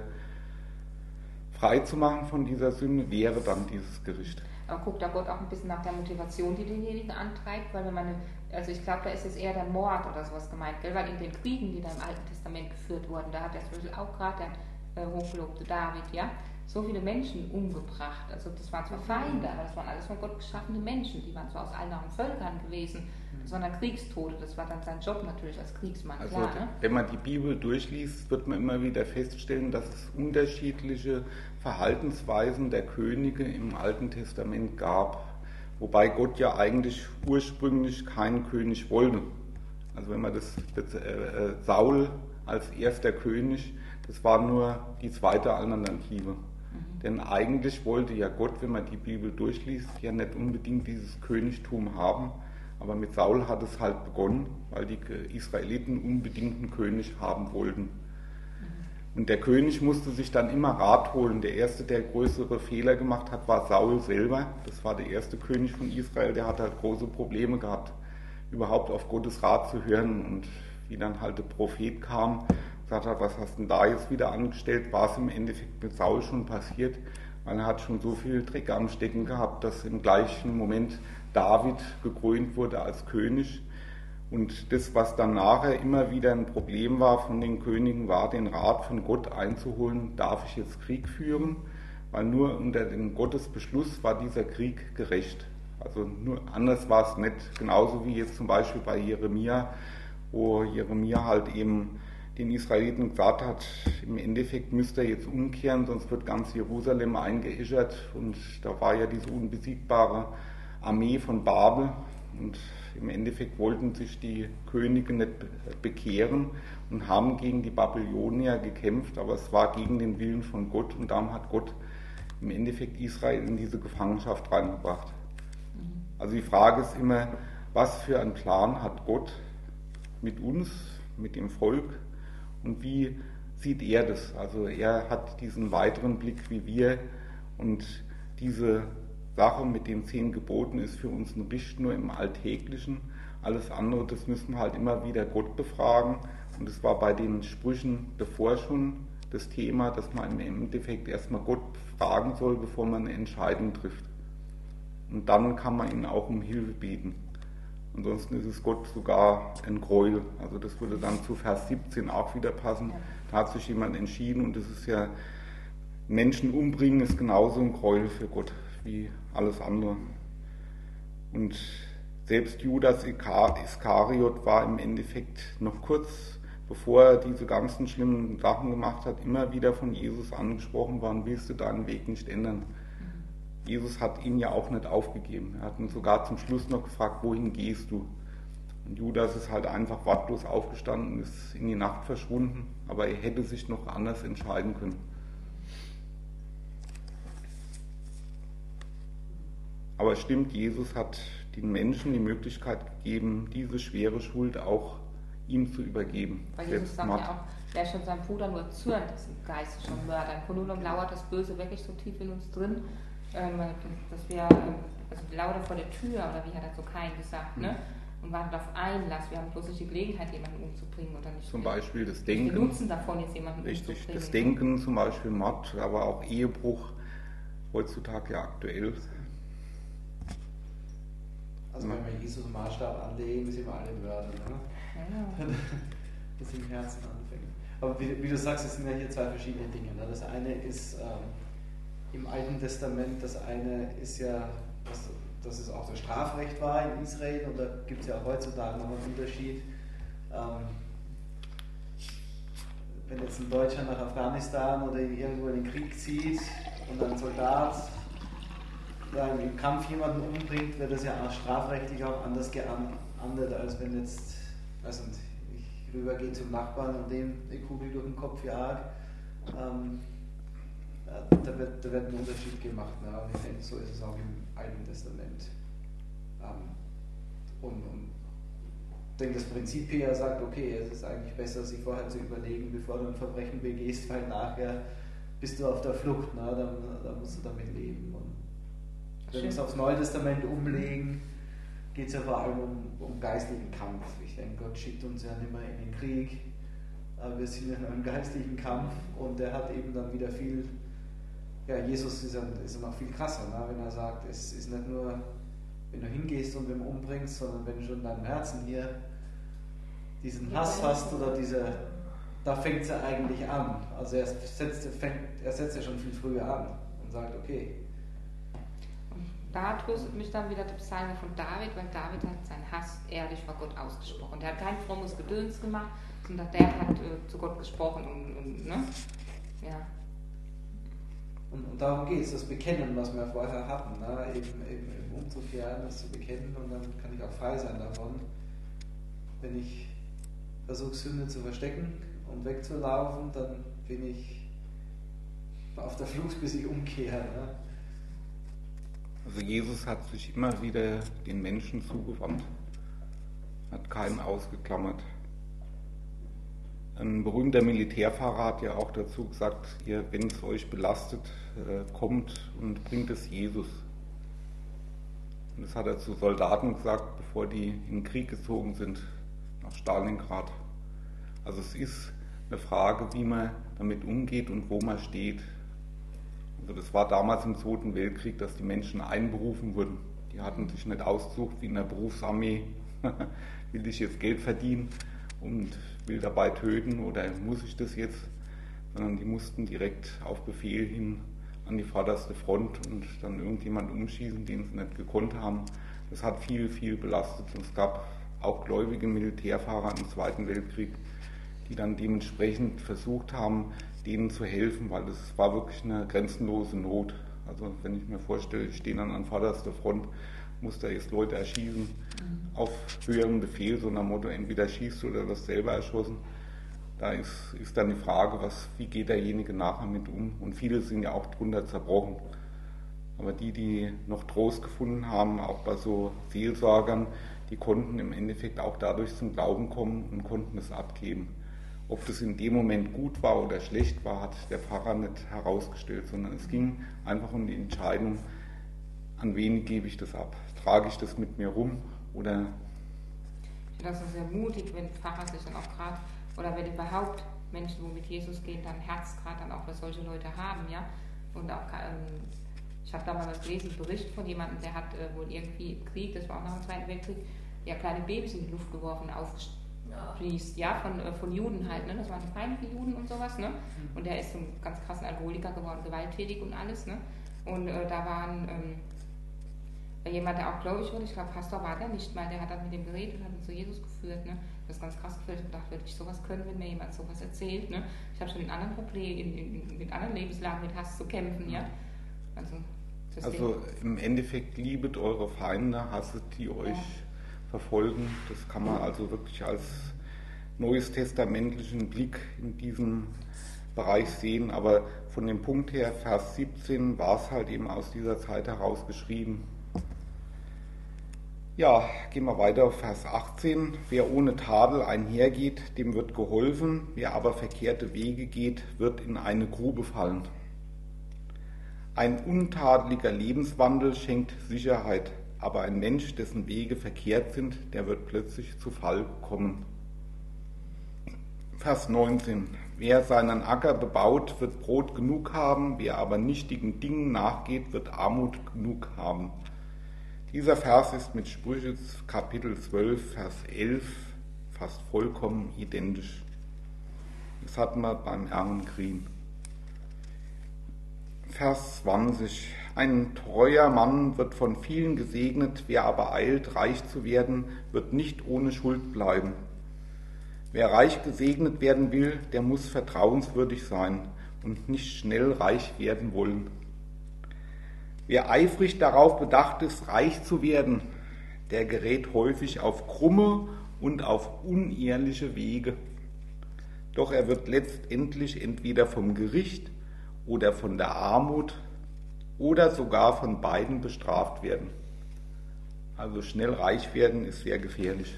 frei zu machen von dieser Sünde, wäre dann dieses Gericht. Aber guckt da Gott auch ein bisschen nach der Motivation, die denjenigen antreibt, weil wenn man, also ich glaube, da ist es eher der Mord oder sowas gemeint, gell? Weil in den Kriegen, die da im Alten Testament geführt wurden, da hat der zum Beispiel auch gerade der äh, hochgelobte David, ja, so viele Menschen umgebracht. Also das waren zwar Feinde, aber das waren alles von Gott geschaffene Menschen, die waren zwar aus allen anderen Völkern gewesen, das waren dann Kriegstote, das war dann sein Job natürlich als Kriegsmann, also, klar, ne? Wenn man die Bibel durchliest, wird man immer wieder feststellen, dass es unterschiedliche Verhaltensweisen der Könige im Alten Testament gab, wobei Gott ja eigentlich ursprünglich keinen König wollte. Also wenn man das, das äh, Saul als erster König, das war nur die zweite Alternative. Mhm. Denn eigentlich wollte ja Gott, wenn man die Bibel durchliest, ja nicht unbedingt dieses Königtum haben, aber mit Saul hat es halt begonnen, weil die Israeliten unbedingt einen König haben wollten. Und der König musste sich dann immer Rat holen. Der erste, der größere Fehler gemacht hat, war Saul selber. Das war der erste König von Israel, der hat halt große Probleme gehabt, überhaupt auf Gottes Rat zu hören. Und wie dann halt der Prophet kam, gesagt hat, was hast du denn da jetzt wieder angestellt, war es im Endeffekt mit Saul schon passiert, weil er hat schon so viel Dreck am Stecken gehabt, dass im gleichen Moment David gekrönt wurde als König. Und das, was dann nachher immer wieder ein Problem war von den Königen, war, den Rat von Gott einzuholen, darf ich jetzt Krieg führen? Weil nur unter dem Gottesbeschluss war dieser Krieg gerecht. Also nur anders war es nicht, genauso wie jetzt zum Beispiel bei Jeremia, wo Jeremia halt eben den Israeliten gesagt hat, im Endeffekt müsst ihr jetzt umkehren, sonst wird ganz Jerusalem eingeäschert. Und da war ja diese unbesiegbare Armee von Babel, Und im Endeffekt wollten sich die Könige nicht bekehren und haben gegen die Babylonier gekämpft, aber es war gegen den Willen von Gott und darum hat Gott im Endeffekt Israel in diese Gefangenschaft reingebracht. Also die Frage ist immer, was für einen Plan hat Gott mit uns, mit dem Volk und wie sieht er das? Also er hat diesen weiteren Blick wie wir und diese Sache mit den zehn Geboten ist für uns eine Richtschnur im Alltäglichen. Alles andere, das müssen wir halt immer wieder Gott befragen. Und es war bei den Sprüchen davor schon das Thema, dass man im Endeffekt erstmal Gott fragen soll, bevor man eine Entscheidung trifft. Und dann kann man ihn auch um Hilfe beten. Ansonsten ist es Gott sogar ein Gräuel. Also das würde dann zu Vers siebzehn auch wieder passen. Da hat sich jemand entschieden und das ist ja, Menschen umbringen ist genauso ein Gräuel für Gott wie alles andere. Und selbst Judas Iskariot war im Endeffekt noch kurz, bevor er diese ganzen schlimmen Sachen gemacht hat, immer wieder von Jesus angesprochen worden, willst du deinen Weg nicht ändern? Jesus hat ihn ja auch nicht aufgegeben. Er hat ihn sogar zum Schluss noch gefragt, wohin gehst du? Und Judas ist halt einfach wortlos aufgestanden, ist in die Nacht verschwunden, aber er hätte sich noch anders entscheiden können. Aber es stimmt, Jesus hat den Menschen die Möglichkeit gegeben, diese schwere Schuld auch ihm zu übergeben. Weil Jesus sagt ja auch, wer schon seinem Bruder nur zürnt, ist im Geiste schon Mörder. Im Grunde genommen lauert das Böse wirklich so tief in uns drin, ähm, dass wir, also lauert vor der Tür, oder wie hat er so keinen gesagt, ne? Und wartet auf Einlass. Wir haben bloß nicht die Gelegenheit, jemanden umzubringen oder nicht. Zum Beispiel das Denken. Wir nutzen davon, jetzt jemanden richtig, umzubringen. das Denken, zum Beispiel Mord, aber auch Ehebruch, heutzutage ja aktuell. Also wenn wir Jesus Maßstab anlegen, sind wir alle Mörder, ne? Ja. Das im Herzen anfängt. Aber wie, wie du sagst, es sind ja hier zwei verschiedene Dinge. Ne? Das eine ist ähm, im Alten Testament, das eine ist ja, dass, dass es auch das Strafrecht war in Israel und da gibt es ja auch heutzutage noch einen Unterschied. Ähm, wenn jetzt ein Deutscher nach Afghanistan oder irgendwo in den Krieg zieht und ein Soldat ja, im Kampf jemanden umbringt, wird das ja auch strafrechtlich auch anders geahndet, als wenn jetzt, weiß nicht, ich rübergehe zum Nachbarn und dem die Kugel durch den Kopf jage. Ähm, da, wird, da wird ein Unterschied gemacht. Ne? Und ich denke, so ist es auch im Alten Testament. Ähm, und, und ich denke, das Prinzip hier sagt, okay, es ist eigentlich besser, sich vorher zu überlegen, bevor du ein Verbrechen begehst, weil nachher bist du auf der Flucht, ne? dann, dann musst du damit leben. Und wenn wir es aufs Neue Testament umlegen, geht es ja vor allem um, um geistlichen Kampf. Ich denke, Gott schickt uns ja nicht mehr in den Krieg, aber wir sind ja in einem geistlichen Kampf und der hat eben dann wieder viel, ja, Jesus ist ja, ist ja noch viel krasser, ne? Wenn er sagt, es ist nicht nur, wenn du hingehst und wem umbringst, sondern wenn du schon in deinem Herzen hier diesen Hass hast oder diese, da fängt es ja eigentlich an. Also er setzt, fängt, er setzt ja schon viel früher an und sagt, okay. Da tröstet mich dann wieder der Psalm von David, weil David hat seinen Hass ehrlich vor Gott ausgesprochen. Der hat kein frommes Gedöns gemacht, sondern der hat äh, zu Gott gesprochen. Und, und, ne? Ja. Und, und darum geht es, das Bekennen, was wir vorher hatten, ne? eben, eben, eben umzukehren, das zu bekennen und dann kann ich auch frei sein davon. Wenn ich versuche, Sünde zu verstecken und wegzulaufen, dann bin ich auf der Flucht, bis ich umkehre. Ne? Also Jesus hat sich immer wieder den Menschen zugewandt, hat keinen ausgeklammert. Ein berühmter Militärfahrer hat ja auch dazu gesagt, ihr, wenn es euch belastet, kommt und bringt es Jesus. Und das hat er zu Soldaten gesagt, bevor die in den Krieg gezogen sind, nach Stalingrad. Also es ist eine Frage, wie man damit umgeht und wo man steht. Also das war damals im Zweiten Weltkrieg, dass die Menschen einberufen wurden. Die hatten sich nicht ausgesucht wie in der Berufsarmee, will ich jetzt Geld verdienen und will dabei töten oder muss ich das jetzt, sondern die mussten direkt auf Befehl hin an die vorderste Front und dann irgendjemand umschießen, den sie nicht gekonnt haben. Das hat viel, viel belastet und es gab auch gläubige Militärfahrer im Zweiten Weltkrieg, die dann dementsprechend versucht haben, denen zu helfen, weil es war wirklich eine grenzenlose Not. Also wenn ich mir vorstelle, ich stehe dann an vorderster Front, muss da jetzt Leute erschießen, mhm. auf höheren Befehl, so nach dem Motto, entweder schießt du oder wirst selber erschossen. Da ist, ist dann die Frage, was, wie geht derjenige nachher mit um? Und viele sind ja auch drunter zerbrochen. Aber die, die noch Trost gefunden haben, auch bei so Seelsorgern, die konnten im Endeffekt auch dadurch zum Glauben kommen und konnten es abgeben. Ob das in dem Moment gut war oder schlecht war, hat der Pfarrer nicht herausgestellt, sondern es ging einfach um die Entscheidung, an wen gebe ich das ab? Trage ich das mit mir rum oder... Ich finde das sehr mutig, wenn Pfarrer sich dann auch gerade, oder wenn überhaupt Menschen, wo mit Jesus gehen, dann Herz gerade dann auch für solche Leute haben, ja. Und auch, ähm, ich habe da mal was gelesen, einen Bericht von jemandem, der hat äh, wohl irgendwie im Krieg, das war auch nach dem Zweiten Weltkrieg, ja kleine Babys in die Luft geworfen, aufgespießt, ja, von, äh, von Juden halt, ne, das waren feindliche Juden und sowas, ne, und der ist so ein ganz krassen Alkoholiker geworden, gewalttätig und alles, ne, und äh, da waren ähm, jemand, der auch gläubig wurde, ich glaube Pastor war der nicht mal, der hat dann mit dem geredet und hat ihn zu Jesus geführt, ne, das ist ganz krass gefühlt und dachte, würde ich sowas können, wenn mir jemand sowas erzählt, ne, ich habe schon in anderen Problemen, in, in, in anderen Lebenslagen mit Hass zu kämpfen, ja, also Also im Endeffekt liebet eure Feinde, hasset die euch ja. verfolgen. Das kann man also wirklich als neues testamentlichen Blick in diesen Bereich sehen. Aber von dem Punkt her, Vers siebzehn, war es halt eben aus dieser Zeit heraus geschrieben. Ja, gehen wir weiter auf Vers achtzehn. Wer ohne Tadel einhergeht, dem wird geholfen. Wer aber verkehrte Wege geht, wird in eine Grube fallen. Ein untadeliger Lebenswandel schenkt Sicherheit, aber ein Mensch, dessen Wege verkehrt sind, der wird plötzlich zu Fall kommen. Vers neunzehn. Wer seinen Acker bebaut, wird Brot genug haben, wer aber nichtigen Dingen nachgeht, wird Armut genug haben. Dieser Vers ist mit Sprüche Kapitel zwölf, Vers elf fast vollkommen identisch. Das hatten wir beim Ernengrün. Vers zwanzig. Ein treuer Mann wird von vielen gesegnet, wer aber eilt, reich zu werden, wird nicht ohne Schuld bleiben. Wer reich gesegnet werden will, der muss vertrauenswürdig sein und nicht schnell reich werden wollen. Wer eifrig darauf bedacht ist, reich zu werden, der gerät häufig auf krumme und auf unehrliche Wege. Doch er wird letztendlich entweder vom Gericht oder von der Armut oder sogar von beiden bestraft werden. Also schnell reich werden ist sehr gefährlich.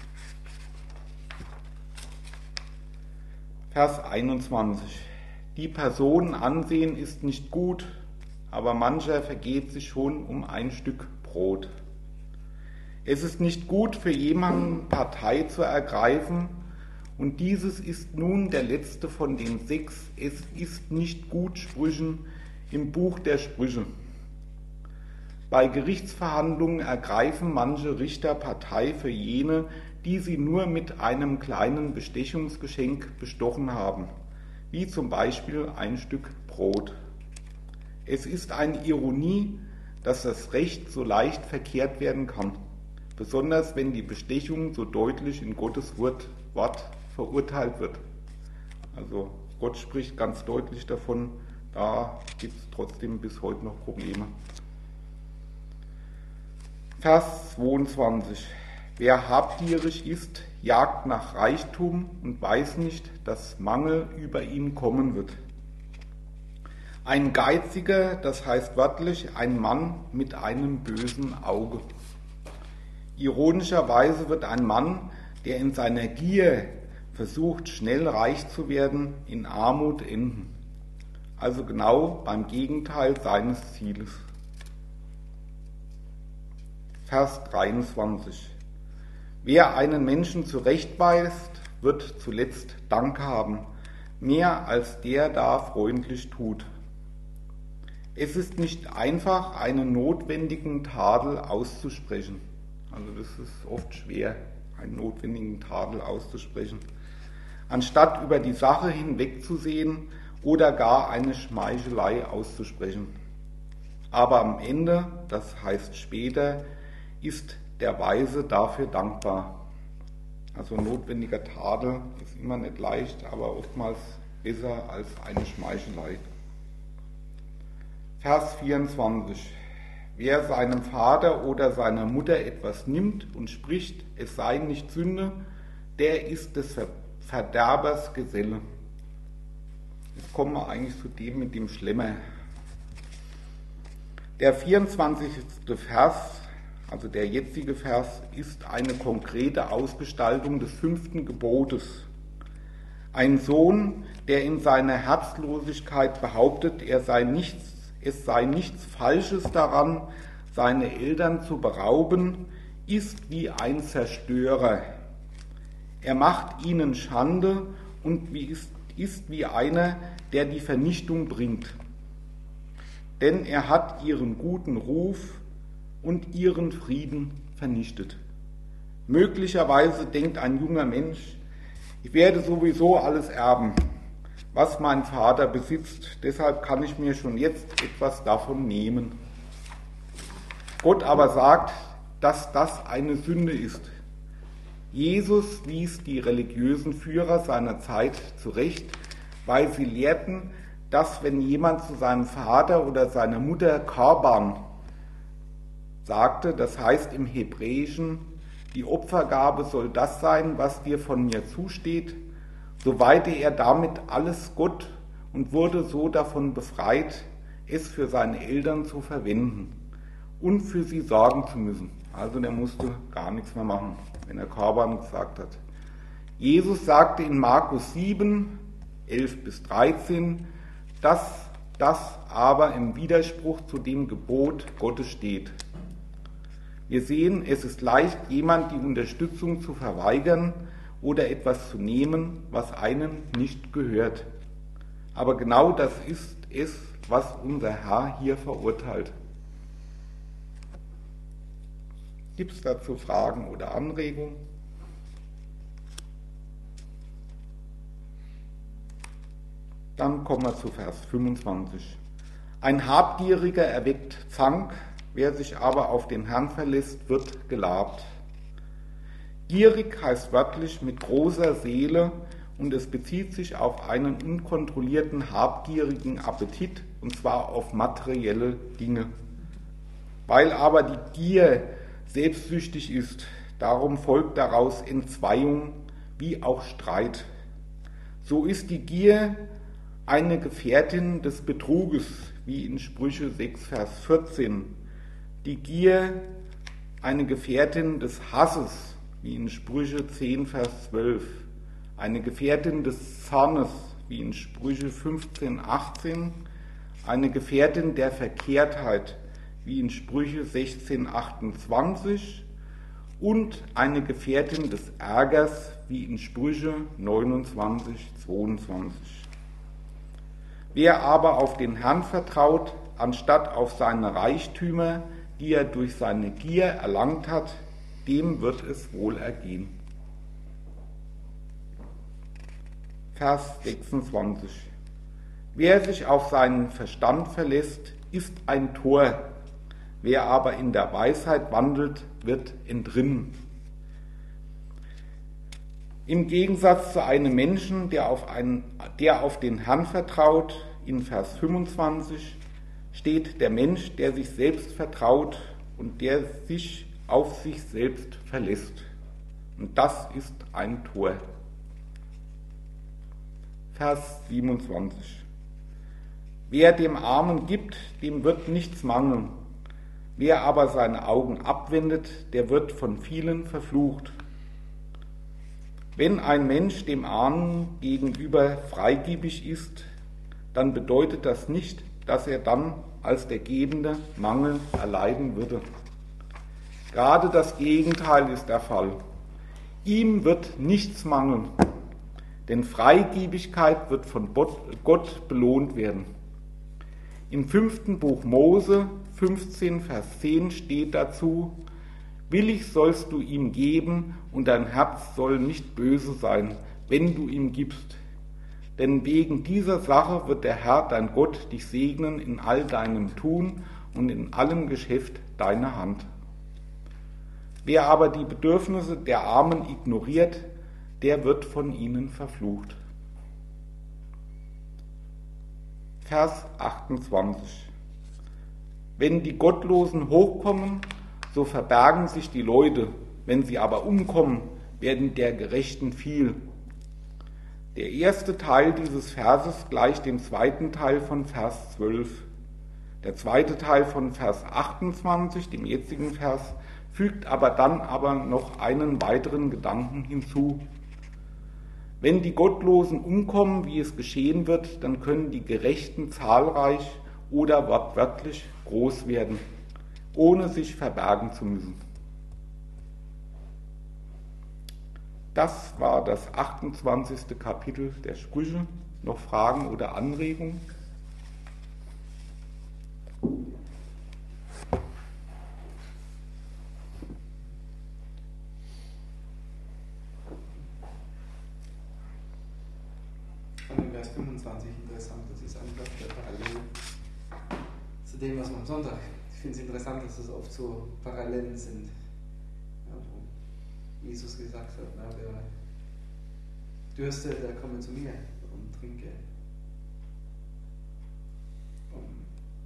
Vers einundzwanzig. Die Person ansehen ist nicht gut, aber mancher vergeht sich schon um ein Stück Brot. Es ist nicht gut für jemanden, Partei zu ergreifen, und dieses ist nun der letzte von den sechs Es ist nicht gut Sprüchen im Buch der Sprüche. Bei Gerichtsverhandlungen ergreifen manche Richter Partei für jene, die sie nur mit einem kleinen Bestechungsgeschenk bestochen haben, wie zum Beispiel ein Stück Brot. Es ist eine Ironie, dass das Recht so leicht verkehrt werden kann, besonders wenn die Bestechung so deutlich in Gottes Wort, Wort verurteilt wird. Also Gott spricht ganz deutlich davon, da gibt es trotzdem bis heute noch Probleme. Vers zweiundzwanzig. Wer habgierig ist, jagt nach Reichtum und weiß nicht, dass Mangel über ihn kommen wird. Ein Geiziger, das heißt wörtlich ein Mann mit einem bösen Auge. Ironischerweise wird ein Mann, der in seiner Gier versucht, schnell reich zu werden, in Armut enden. Also genau beim Gegenteil seines Zieles. Vers dreiundzwanzig. Wer einen Menschen zurechtweist, wird zuletzt Dank haben, mehr als der da freundlich tut. Es ist nicht einfach, einen notwendigen Tadel auszusprechen. Also das ist oft schwer, einen notwendigen Tadel auszusprechen. Anstatt über die Sache hinwegzusehen oder gar eine Schmeichelei auszusprechen. Aber am Ende, das heißt später, ist der Weise dafür dankbar. Also notwendiger Tadel ist immer nicht leicht, aber oftmals besser als eine Schmeichelei. Vers vierundzwanzig. Wer seinem Vater oder seiner Mutter etwas nimmt und spricht, es sei nicht Sünde, der ist des Verderbers Geselle. Jetzt kommen wir eigentlich zu dem mit dem Schlemmer. Der vierundzwanzigste Vers, also der jetzige Vers, ist eine konkrete Ausgestaltung des fünften Gebotes. Ein Sohn, der in seiner Herzlosigkeit behauptet, er sei nichts, es sei nichts Falsches daran, seine Eltern zu berauben, ist wie ein Zerstörer. Er macht ihnen Schande und wie ist, ist wie einer, der die Vernichtung bringt. Denn er hat ihren guten Ruf und ihren Frieden vernichtet. Möglicherweise denkt ein junger Mensch, ich werde sowieso alles erben, was mein Vater besitzt, deshalb kann ich mir schon jetzt etwas davon nehmen. Gott aber sagt, dass das eine Sünde ist. Jesus wies die religiösen Führer seiner Zeit zurecht, weil sie lehrten, dass wenn jemand zu seinem Vater oder seiner Mutter Korban sagte, das heißt im Hebräischen, die Opfergabe soll das sein, was dir von mir zusteht, so weihte er damit alles Gott und wurde so davon befreit, es für seine Eltern zu verwenden und für sie sorgen zu müssen. Also der musste gar nichts mehr machen, wenn er Korban gesagt hat. Jesus sagte in Markus sieben, elf bis dreizehn, dass das aber im Widerspruch zu dem Gebot Gottes steht. Wir sehen, es ist leicht, jemand die Unterstützung zu verweigern oder etwas zu nehmen, was einem nicht gehört. Aber genau das ist es, was unser Herr hier verurteilt. Gibt es dazu Fragen oder Anregungen? Dann kommen wir zu Vers fünfundzwanzig. Ein Habgieriger erweckt Zank, wer sich aber auf den Herrn verlässt, wird gelabt. Gierig heißt wörtlich mit großer Seele und es bezieht sich auf einen unkontrollierten, habgierigen Appetit, und zwar auf materielle Dinge. Weil aber die Gier selbstsüchtig ist, darum folgt daraus Entzweiung wie auch Streit. So ist die Gier eine Gefährtin des Betruges, wie in Sprüche sechs, Vers vierzehn. Die Gier eine Gefährtin des Hasses, wie in Sprüche zehn, Vers zwölf. Eine Gefährtin des Zornes, wie in Sprüche fünfzehn, achtzehn. Eine Gefährtin der Verkehrtheit, wie in Sprüche sechzehn, achtundzwanzig. Und eine Gefährtin des Ärgers, wie in Sprüche neunundzwanzig, zweiundzwanzig. Wer aber auf den Herrn vertraut, anstatt auf seine Reichtümer, die er durch seine Gier erlangt hat, dem wird es wohl ergehen. Vers sechsundzwanzig. Wer sich auf seinen Verstand verlässt, ist ein Tor. Wer aber in der Weisheit wandelt, wird entrinnen. Im Gegensatz zu einem Menschen, der auf, einen, der auf den Herrn vertraut, in Vers fünfundzwanzig, steht der Mensch, der sich selbst vertraut und der sich auf sich selbst verlässt. Und das ist ein Tor. Vers siebenundzwanzig. Wer dem Armen gibt, dem wird nichts mangeln. Wer aber seine Augen abwendet, der wird von vielen verflucht. Wenn ein Mensch dem Armen gegenüber freigebig ist, dann bedeutet das nicht, dass er dann als der Gebende Mangel erleiden würde. Gerade das Gegenteil ist der Fall. Ihm wird nichts mangeln, denn Freigebigkeit wird von Gott belohnt werden. Im fünften Buch Mose, fünfzehn, Vers zehn steht dazu: Willig sollst du ihm geben und dein Herz soll nicht böse sein, wenn du ihm gibst. Denn wegen dieser Sache wird der Herr, dein Gott, dich segnen in all deinem Tun und in allem Geschäft deiner Hand. Wer aber die Bedürfnisse der Armen ignoriert, der wird von ihnen verflucht. Vers achtundzwanzig. Wenn die Gottlosen hochkommen, so verbergen sich die Leute. Wenn sie aber umkommen, werden der Gerechten viel. Der erste Teil dieses Verses gleicht dem zweiten Teil von Vers zwölf. Der zweite Teil von Vers achtundzwanzig, dem jetzigen Vers, fügt aber dann aber noch einen weiteren Gedanken hinzu. Wenn die Gottlosen umkommen, wie es geschehen wird, dann können die Gerechten zahlreich oder wortwörtlich groß werden, ohne sich verbergen zu müssen. Das war das achtundzwanzigste Kapitel der Sprüche. Noch Fragen oder Anregungen? Von dem Vers fünfundzwanzig interessant, das ist einfach der Parallel zu dem, was man am Sonntag. Ich finde es interessant, dass es oft so Parallelen sind. Ja, wo Jesus gesagt hat, na, wer dürstet, der komme zu mir und trinke. Und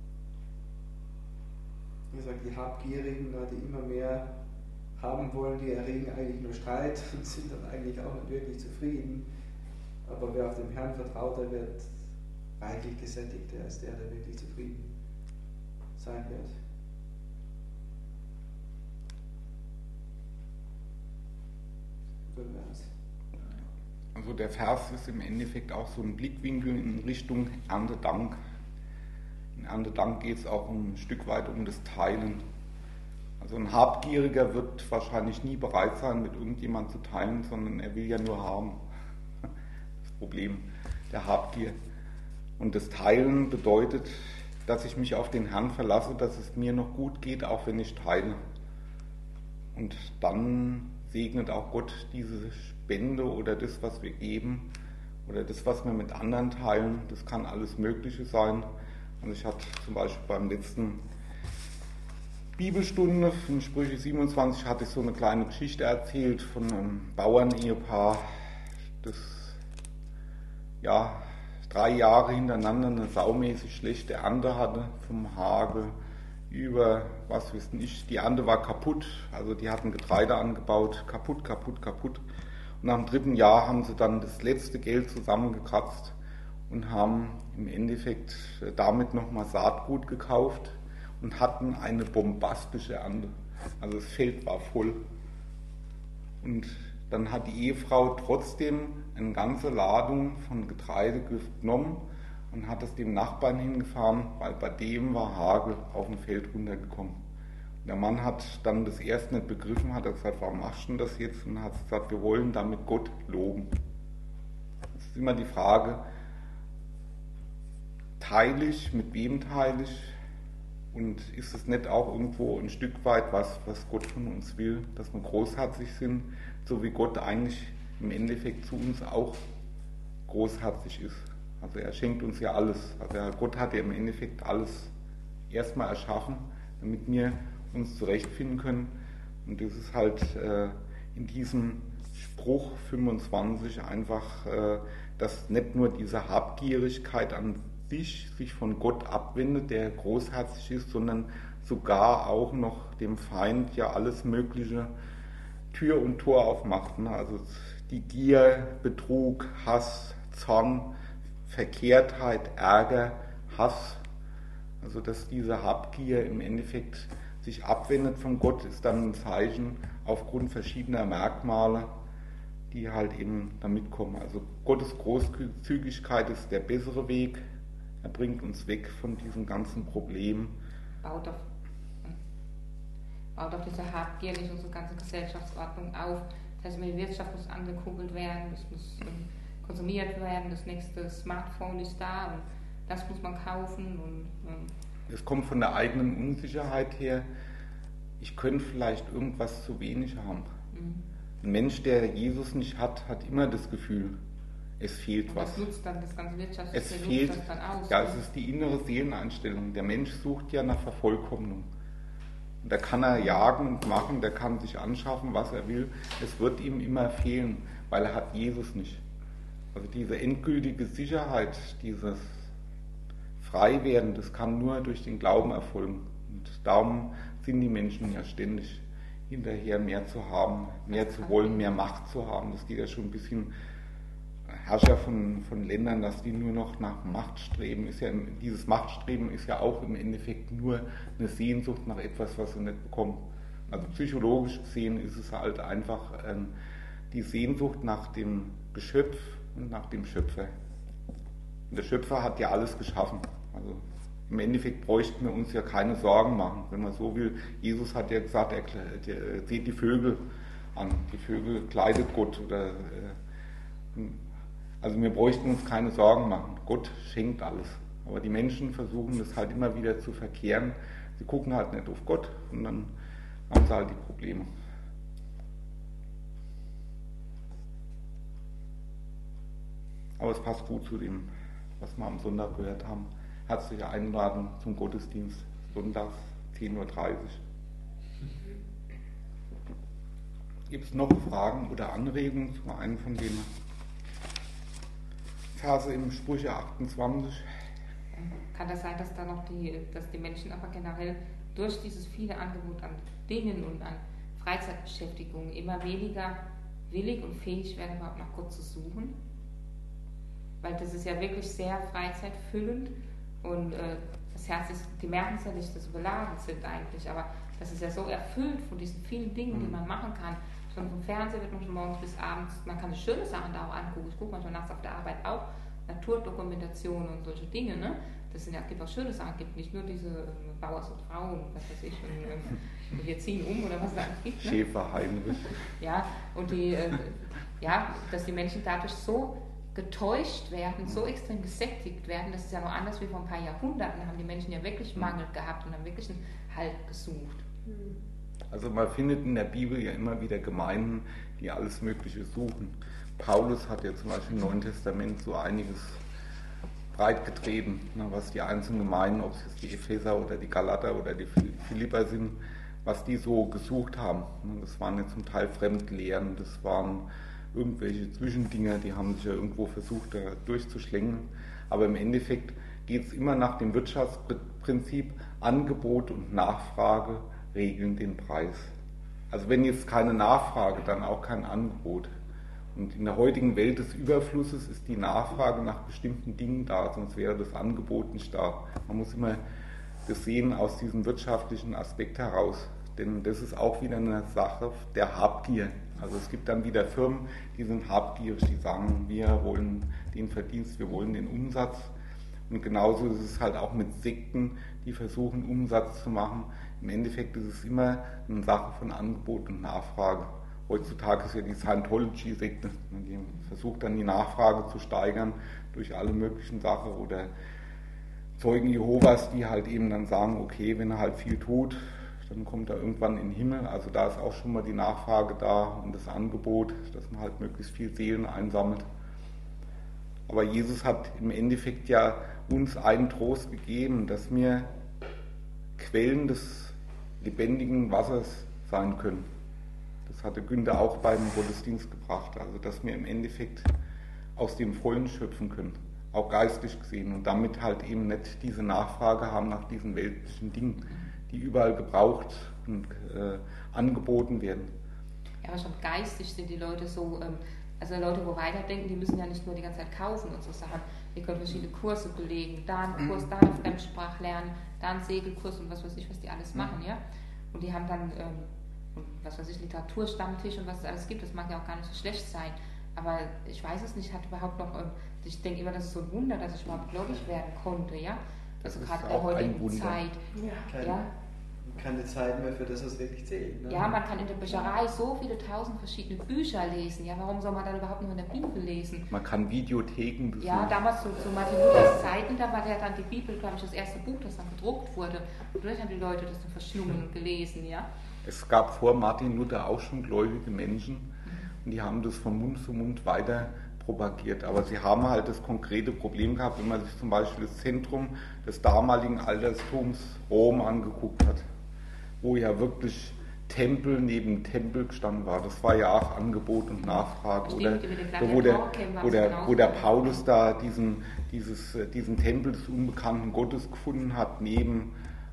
wie gesagt, die Habgierigen, die immer mehr haben wollen, die erregen eigentlich nur Streit und sind dann eigentlich auch nicht wirklich zufrieden. Aber wer auf den Herrn vertraut, der wird reichlich gesättigt. Der ist der, der wirklich zufrieden sein wird. Also der Vers ist im Endeffekt auch so ein Blickwinkel in Richtung Erntedank. In Erntedank geht es auch ein Stück weit um das Teilen. Also ein Habgieriger wird wahrscheinlich nie bereit sein, mit irgendjemandem zu teilen, sondern er will ja nur haben. Das Problem der Habgier. Und das Teilen bedeutet, dass ich mich auf den Herrn verlasse, dass es mir noch gut geht, auch wenn ich teile. Und dann segnet auch Gott diese Spende oder das, was wir geben oder das, was wir mit anderen teilen. Das kann alles Mögliche sein. Und ich hatte zum Beispiel beim letzten Bibelstunde in Sprüche siebenundzwanzig hatte ich so eine kleine Geschichte erzählt von einem Bauernehepaar, das ja drei Jahre hintereinander eine saumäßig schlechte Ernte hatte, vom Hagel über, was wissen ich, die Ernte war kaputt, also die hatten Getreide angebaut, kaputt, kaputt, kaputt. Und nach dem dritten Jahr haben sie dann das letzte Geld zusammengekratzt und haben im Endeffekt damit nochmal Saatgut gekauft und hatten eine bombastische Ernte. Also das Feld war voll. Und dann hat die Ehefrau trotzdem eine ganze Ladung von Getreide genommen und hat es dem Nachbarn hingefahren, weil bei dem war Hagel auf dem Feld runtergekommen. Und der Mann hat dann das erst nicht begriffen, hat er gesagt, warum machst du denn das jetzt? Und hat gesagt, wir wollen damit Gott loben. Das ist immer die Frage, teile ich, mit wem teile ich? Und ist es nicht auch irgendwo ein Stück weit was, was Gott von uns will, dass wir großherzig sind, so wie Gott eigentlich im Endeffekt zu uns auch großherzig ist. Also er schenkt uns ja alles. Also Gott hat ja im Endeffekt alles erstmal erschaffen, damit wir uns zurechtfinden können. Und das ist halt äh, in diesem Spruch fünfundzwanzig einfach, äh, dass nicht nur diese Habgierigkeit an sich, sich von Gott abwendet, der großherzig ist, sondern sogar auch noch dem Feind ja alles mögliche Tür und Tor aufmacht. Ne? Also die Gier, Betrug, Hass, Zorn, Verkehrtheit, Ärger, Hass. Also dass diese Habgier im Endeffekt sich abwendet von Gott, ist dann ein Zeichen aufgrund verschiedener Merkmale, die halt eben damit kommen. Also Gottes Großzügigkeit ist der bessere Weg. Er bringt uns weg von diesen ganzen Problemen. Baut auf, baut auf diese Habgier nicht unsere ganze Gesellschaftsordnung auf. Das heißt, die Wirtschaft muss angekurbelt werden, es muss ähm, konsumiert werden, das nächste Smartphone ist da und das muss man kaufen. Und ähm, es kommt von der eigenen Unsicherheit her, ich könnte vielleicht irgendwas zu wenig haben. Mhm. Ein Mensch, der Jesus nicht hat, hat immer das Gefühl, es fehlt und was. Das nutzt dann das ganze Wirtschaftssystem, es fehlt, das dann aus. Ja, es ist die innere Seeleneinstellung. Der Mensch sucht ja nach Vervollkommnung. Und da kann er jagen und machen, der kann sich anschaffen, was er will. Es wird ihm immer fehlen, weil er hat Jesus nicht. Also diese endgültige Sicherheit, dieses Freiwerden, das kann nur durch den Glauben erfolgen. Und darum sind die Menschen ja ständig hinterher, mehr zu haben, mehr zu wollen, mehr Macht zu haben. Das geht ja schon ein bisschen Herrscher von, von Ländern, dass die nur noch nach Macht streben. Ist ja, dieses Machtstreben ist ja auch im Endeffekt nur eine Sehnsucht nach etwas, was sie nicht bekommen. Also psychologisch gesehen ist es halt einfach ähm, die Sehnsucht nach dem Geschöpf und nach dem Schöpfer. Und der Schöpfer hat ja alles geschaffen. Also im Endeffekt bräuchten wir uns ja keine Sorgen machen, wenn man so will. Jesus hat ja gesagt, er, er seht die Vögel an. Die Vögel kleidet Gott. Oder, äh, also wir bräuchten uns keine Sorgen machen. Gott schenkt alles. Aber die Menschen versuchen das halt immer wieder zu verkehren. Sie gucken halt nicht auf Gott und dann haben sie halt die Probleme. Aber es passt gut zu dem, was wir am Sonntag gehört haben. Herzliche Einladung zum Gottesdienst, sonntags zehn Uhr dreißig. Gibt es noch Fragen oder Anregungen zu einem von den Verse im Sprüche achtundzwanzig? Kann das sein, dass da noch die, dass die Menschen aber generell durch dieses viele Angebot an Dingen und an Freizeitbeschäftigungen immer weniger willig und fähig werden, überhaupt nach Gott zu suchen? Weil das ist ja wirklich sehr freizeitfüllend und äh, das Herz ist, die merken es ja nicht, dass sie beladen sind eigentlich, aber das ist ja so erfüllt von diesen vielen Dingen, die man machen kann. Schon vom Fernseher wird man schon morgens bis abends, man kann schöne Sachen da auch angucken. Ich gucke manchmal nachts auf der Arbeit auch, Naturdokumentationen und solche Dinge, ne? Das sind ja, gibt auch schöne Sachen, gibt nicht nur diese äh, Bauers und Frauen, was weiß ich, und, äh, wir ziehen um oder was es da alles gibt. Ne? Schäfer, Heinrich. Ja, und die, äh, ja, dass die Menschen dadurch so getäuscht werden, so extrem gesättigt werden, das ist ja noch anders wie vor ein paar Jahrhunderten, da haben die Menschen ja wirklich Mangel gehabt und haben wirklich einen Halt gesucht. Also man findet in der Bibel ja immer wieder Gemeinden, die alles Mögliche suchen. Paulus hat ja zum Beispiel im Neuen Testament so einiges breitgetreten, was die einzelnen Gemeinden, ob es jetzt die Epheser oder die Galater oder die Philipper sind, was die so gesucht haben. Das waren ja zum Teil Fremdlehren, das waren irgendwelche Zwischendinger, die haben sich ja irgendwo versucht, da durchzuschlängeln. Aber im Endeffekt geht es immer nach dem Wirtschaftsprinzip, Angebot und Nachfrage regeln den Preis. Also wenn jetzt keine Nachfrage, dann auch kein Angebot. Und in der heutigen Welt des Überflusses ist die Nachfrage nach bestimmten Dingen da, sonst wäre das Angebot nicht da. Man muss immer das sehen aus diesem wirtschaftlichen Aspekt heraus. Denn das ist auch wieder eine Sache der Habgier. Also es gibt dann wieder Firmen, die sind habgierig, die sagen, wir wollen den Verdienst, wir wollen den Umsatz. Und genauso ist es halt auch mit Sekten, die versuchen, Umsatz zu machen. Im Endeffekt ist es immer eine Sache von Angebot und Nachfrage. Heutzutage ist ja die Scientology-Sekte, die versucht dann die Nachfrage zu steigern durch alle möglichen Sachen. Oder Zeugen Jehovas, die halt eben dann sagen, okay, wenn er halt viel tut, dann kommt er irgendwann in den Himmel. Also da ist auch schon mal die Nachfrage da und das Angebot, dass man halt möglichst viel Seelen einsammelt. Aber Jesus hat im Endeffekt ja uns einen Trost gegeben, dass wir Quellen des lebendigen Wassers sein können. Das hatte Günther auch beim Gottesdienst gebracht. Also dass wir im Endeffekt aus dem Vollen schöpfen können, auch geistlich gesehen. Und damit halt eben nicht diese Nachfrage haben nach diesen weltlichen Dingen, die überall gebraucht und äh, angeboten werden. Ja, aber schon geistig sind die Leute so, ähm, also Leute, wo weiterdenken, die müssen ja nicht nur die ganze Zeit kaufen und so Sachen. Die können verschiedene Kurse belegen, da einen Kurs, da eine Fremdsprache lernen, da einen Segelkurs und was weiß ich, was die alles machen, ja. Und die haben dann, ähm, was weiß ich, Literaturstammtisch und was es alles gibt, das mag ja auch gar nicht so schlecht sein. Aber ich weiß es nicht, hat überhaupt noch, ähm, ich denke immer, das ist so ein Wunder, dass ich überhaupt gläubig werden konnte, ja. Also gerade in der heutigen Zeit. Ja, keine, ja. keine Zeit mehr für das, was wirklich zählt. Ne? Ja, man kann in der Bücherei so viele tausend verschiedene Bücher lesen. Ja, warum soll man dann überhaupt nur in der Bibel lesen? Man kann Videotheken besuchen. Ja, damals zu, zu Martin Luthers Zeiten, da war ja dann die Bibel, glaube ich, das erste Buch, das dann gedruckt wurde. Und dadurch haben die Leute das dann verschlungen und gelesen, ja. Es gab vor Martin Luther auch schon gläubige Menschen und die haben das von Mund zu Mund weiter propagiert. Aber sie haben halt das konkrete Problem gehabt, wenn man sich zum Beispiel das Zentrum des damaligen Altertums Rom angeguckt hat, wo ja wirklich Tempel neben Tempel gestanden war. Das war ja auch Angebot und Nachfrage. Oder wo der, wo, der, wo der Paulus da diesen, dieses, diesen Tempel des unbekannten Gottes gefunden hat, neben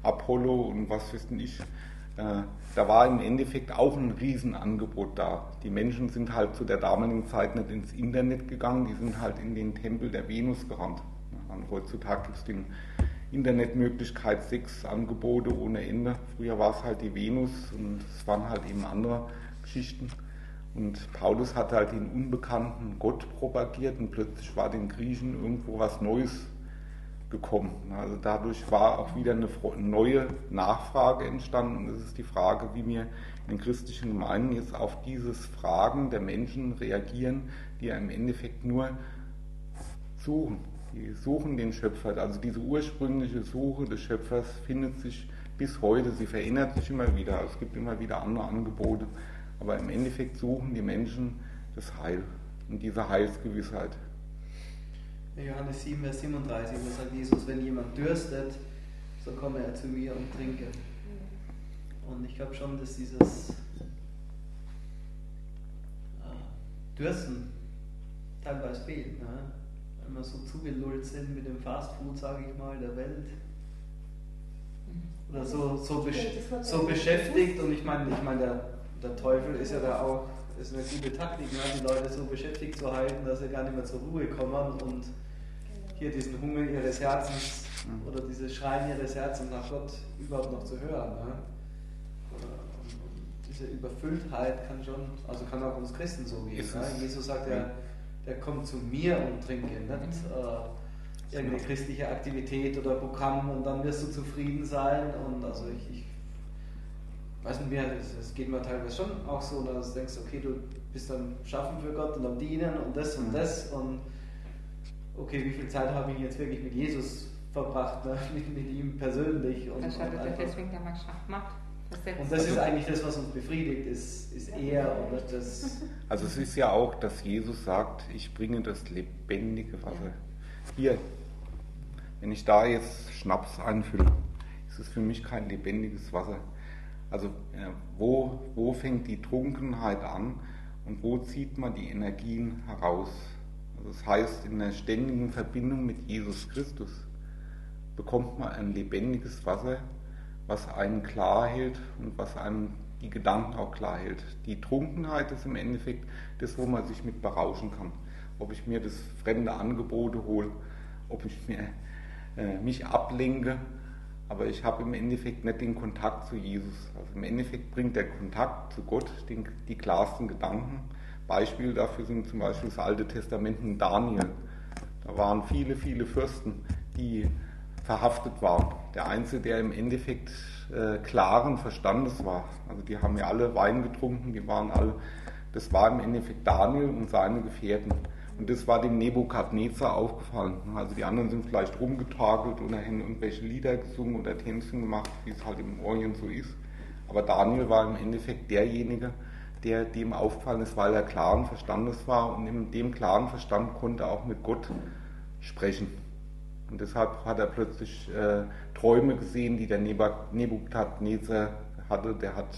Apollo und was weiß ich. Äh, da war im Endeffekt auch ein Riesenangebot da. Die Menschen sind halt zu der damaligen Zeit nicht ins Internet gegangen, die sind halt in den Tempel der Venus gerannt. Und heutzutage gibt es die Internetmöglichkeit, Sexangebote ohne Ende. Früher war es halt die Venus und es waren halt eben andere Geschichten. Und Paulus hat halt den unbekannten Gott propagiert und plötzlich war den Griechen irgendwo was Neues gekommen. Also dadurch war auch wieder eine neue Nachfrage entstanden. Und das ist die Frage, wie wir in den christlichen Gemeinden jetzt auf dieses Fragen der Menschen reagieren, die ja im Endeffekt nur suchen. Die suchen den Schöpfer. Also diese ursprüngliche Suche des Schöpfers findet sich bis heute. Sie verändert sich immer wieder. Es gibt immer wieder andere Angebote. Aber im Endeffekt suchen die Menschen das Heil und diese Heilsgewissheit. Johannes sieben, Vers siebenunddreißig, da sagt Jesus, wenn jemand dürstet, so komme er zu mir und trinke. Und ich glaube schon, dass dieses äh, Dürsten teilweise fehlt. Ne? Wenn wir so zugelullt sind mit dem Fastfood, sage ich mal, der Welt. Oder so, so, besch so beschäftigt. Und ich meine, ich meine der, der Teufel ist ja da auch, ist eine gute Taktik, ne? Die Leute so beschäftigt zu halten, dass sie gar nicht mehr zur Ruhe kommen und hier diesen Hunger ihres Herzens oder dieses Schreien ihres Herzens nach Gott überhaupt noch zu hören. Ne? Und diese Überfülltheit kann schon, also kann auch uns Christen so gehen. Ne? Jesus sagt ja, der kommt zu mir und trinke, nicht äh, irgendeine christliche Aktivität oder Programm und dann wirst du zufrieden sein. Und also ich, ich weiß nicht mehr, es geht mir teilweise schon auch so, dass du denkst, okay, du bist am Schaffen für Gott und am Dienen und das und das und okay, wie viel Zeit habe ich jetzt wirklich mit Jesus verbracht, ne? mit, mit ihm persönlich. Und, das hat und, er einfach, deswegen der Mannschaft macht. Das und das ist eigentlich das, was uns befriedigt, ist, ist eher oder das. Also es ist ja auch, dass Jesus sagt, ich bringe das lebendige Wasser. Hier, wenn ich da jetzt Schnaps einfülle, ist es für mich kein lebendiges Wasser. Also äh, wo, wo fängt die Trunkenheit an und wo zieht man die Energien heraus? Also das heißt, in einer ständigen Verbindung mit Jesus Christus bekommt man ein lebendiges Wasser, was einen klar hält und was einem die Gedanken auch klar hält. Die Trunkenheit ist im Endeffekt das, wo man sich mit berauschen kann. Ob ich mir das fremde Angebote hole, ob ich mir, äh, mich ablenke, aber ich habe im Endeffekt nicht den Kontakt zu Jesus. Also im Endeffekt bringt der Kontakt zu Gott den, die klarsten Gedanken. Beispiele dafür sind zum Beispiel das Alte Testament in Daniel. Da waren viele, viele Fürsten, die verhaftet waren. Der Einzige, der im Endeffekt äh, klaren Verstandes war. Also die haben ja alle Wein getrunken, die waren alle, das war im Endeffekt Daniel und seine Gefährten. Und das war dem Nebukadnezar aufgefallen. Also die anderen sind vielleicht rumgetakelt oder haben irgendwelche Lieder gesungen oder Tänzchen gemacht, wie es halt im Orient so ist. Aber Daniel war im Endeffekt derjenige, der dem aufgefallen ist, weil er klaren Verstandes war und in dem klaren Verstand konnte er auch mit Gott sprechen. Und deshalb hat er plötzlich äh, Träume gesehen, die der Nebukadnezar hatte. Der hat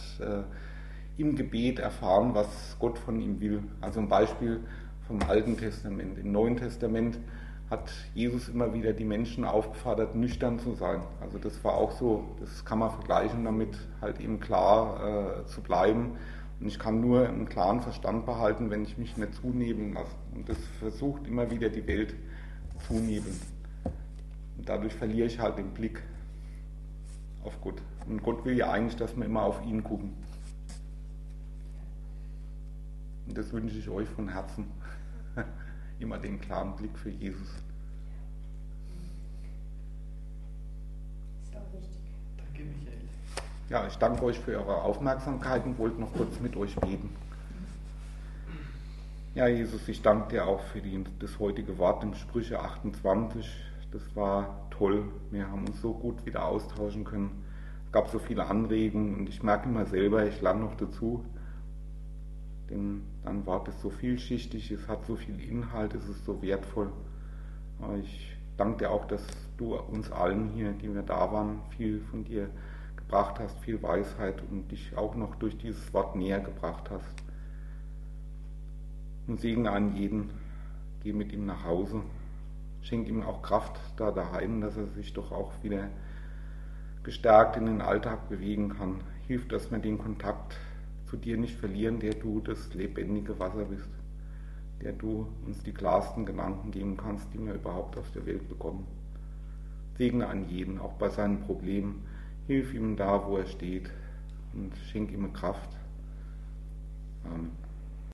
äh, im Gebet erfahren, was Gott von ihm will. Also ein Beispiel vom Alten Testament. Im Neuen Testament hat Jesus immer wieder die Menschen aufgefordert, nüchtern zu sein. Also das war auch so, das kann man vergleichen damit, halt eben klar äh, zu bleiben. Und ich kann nur einen klaren Verstand behalten, wenn ich mich nicht zunebeln lasse. Und das versucht immer wieder die Welt zunebeln. Und dadurch verliere ich halt den Blick auf Gott. Und Gott will ja eigentlich, dass wir immer auf ihn gucken. Und das wünsche ich euch von Herzen. Immer den klaren Blick für Jesus. Ist auch wichtig. Danke, Michael. Ja, ich danke euch für eure Aufmerksamkeit und wollte noch kurz mit euch beten. Ja, Jesus, ich danke dir auch für die, das heutige Wort in Sprüche achtundzwanzig. Das war toll. Wir haben uns so gut wieder austauschen können. Es gab so viele Anregungen und ich merke immer selber, ich lerne noch dazu. Denn dann war das so vielschichtig, es hat so viel Inhalt, es ist so wertvoll. Aber ich danke dir auch, dass du uns allen hier, die wir da waren, viel von dir gebracht hast, viel Weisheit und dich auch noch durch dieses Wort näher gebracht hast. Und segne an jeden, geh mit ihm nach Hause, schenk ihm auch Kraft da daheim, dass er sich doch auch wieder gestärkt in den Alltag bewegen kann. Hilf, dass wir den Kontakt zu dir nicht verlieren, der du das lebendige Wasser bist, der du uns die klarsten Gedanken geben kannst, die wir überhaupt auf der Welt bekommen. Segne an jeden, auch bei seinen Problemen. Hilf ihm da, wo er steht und schenk ihm Kraft,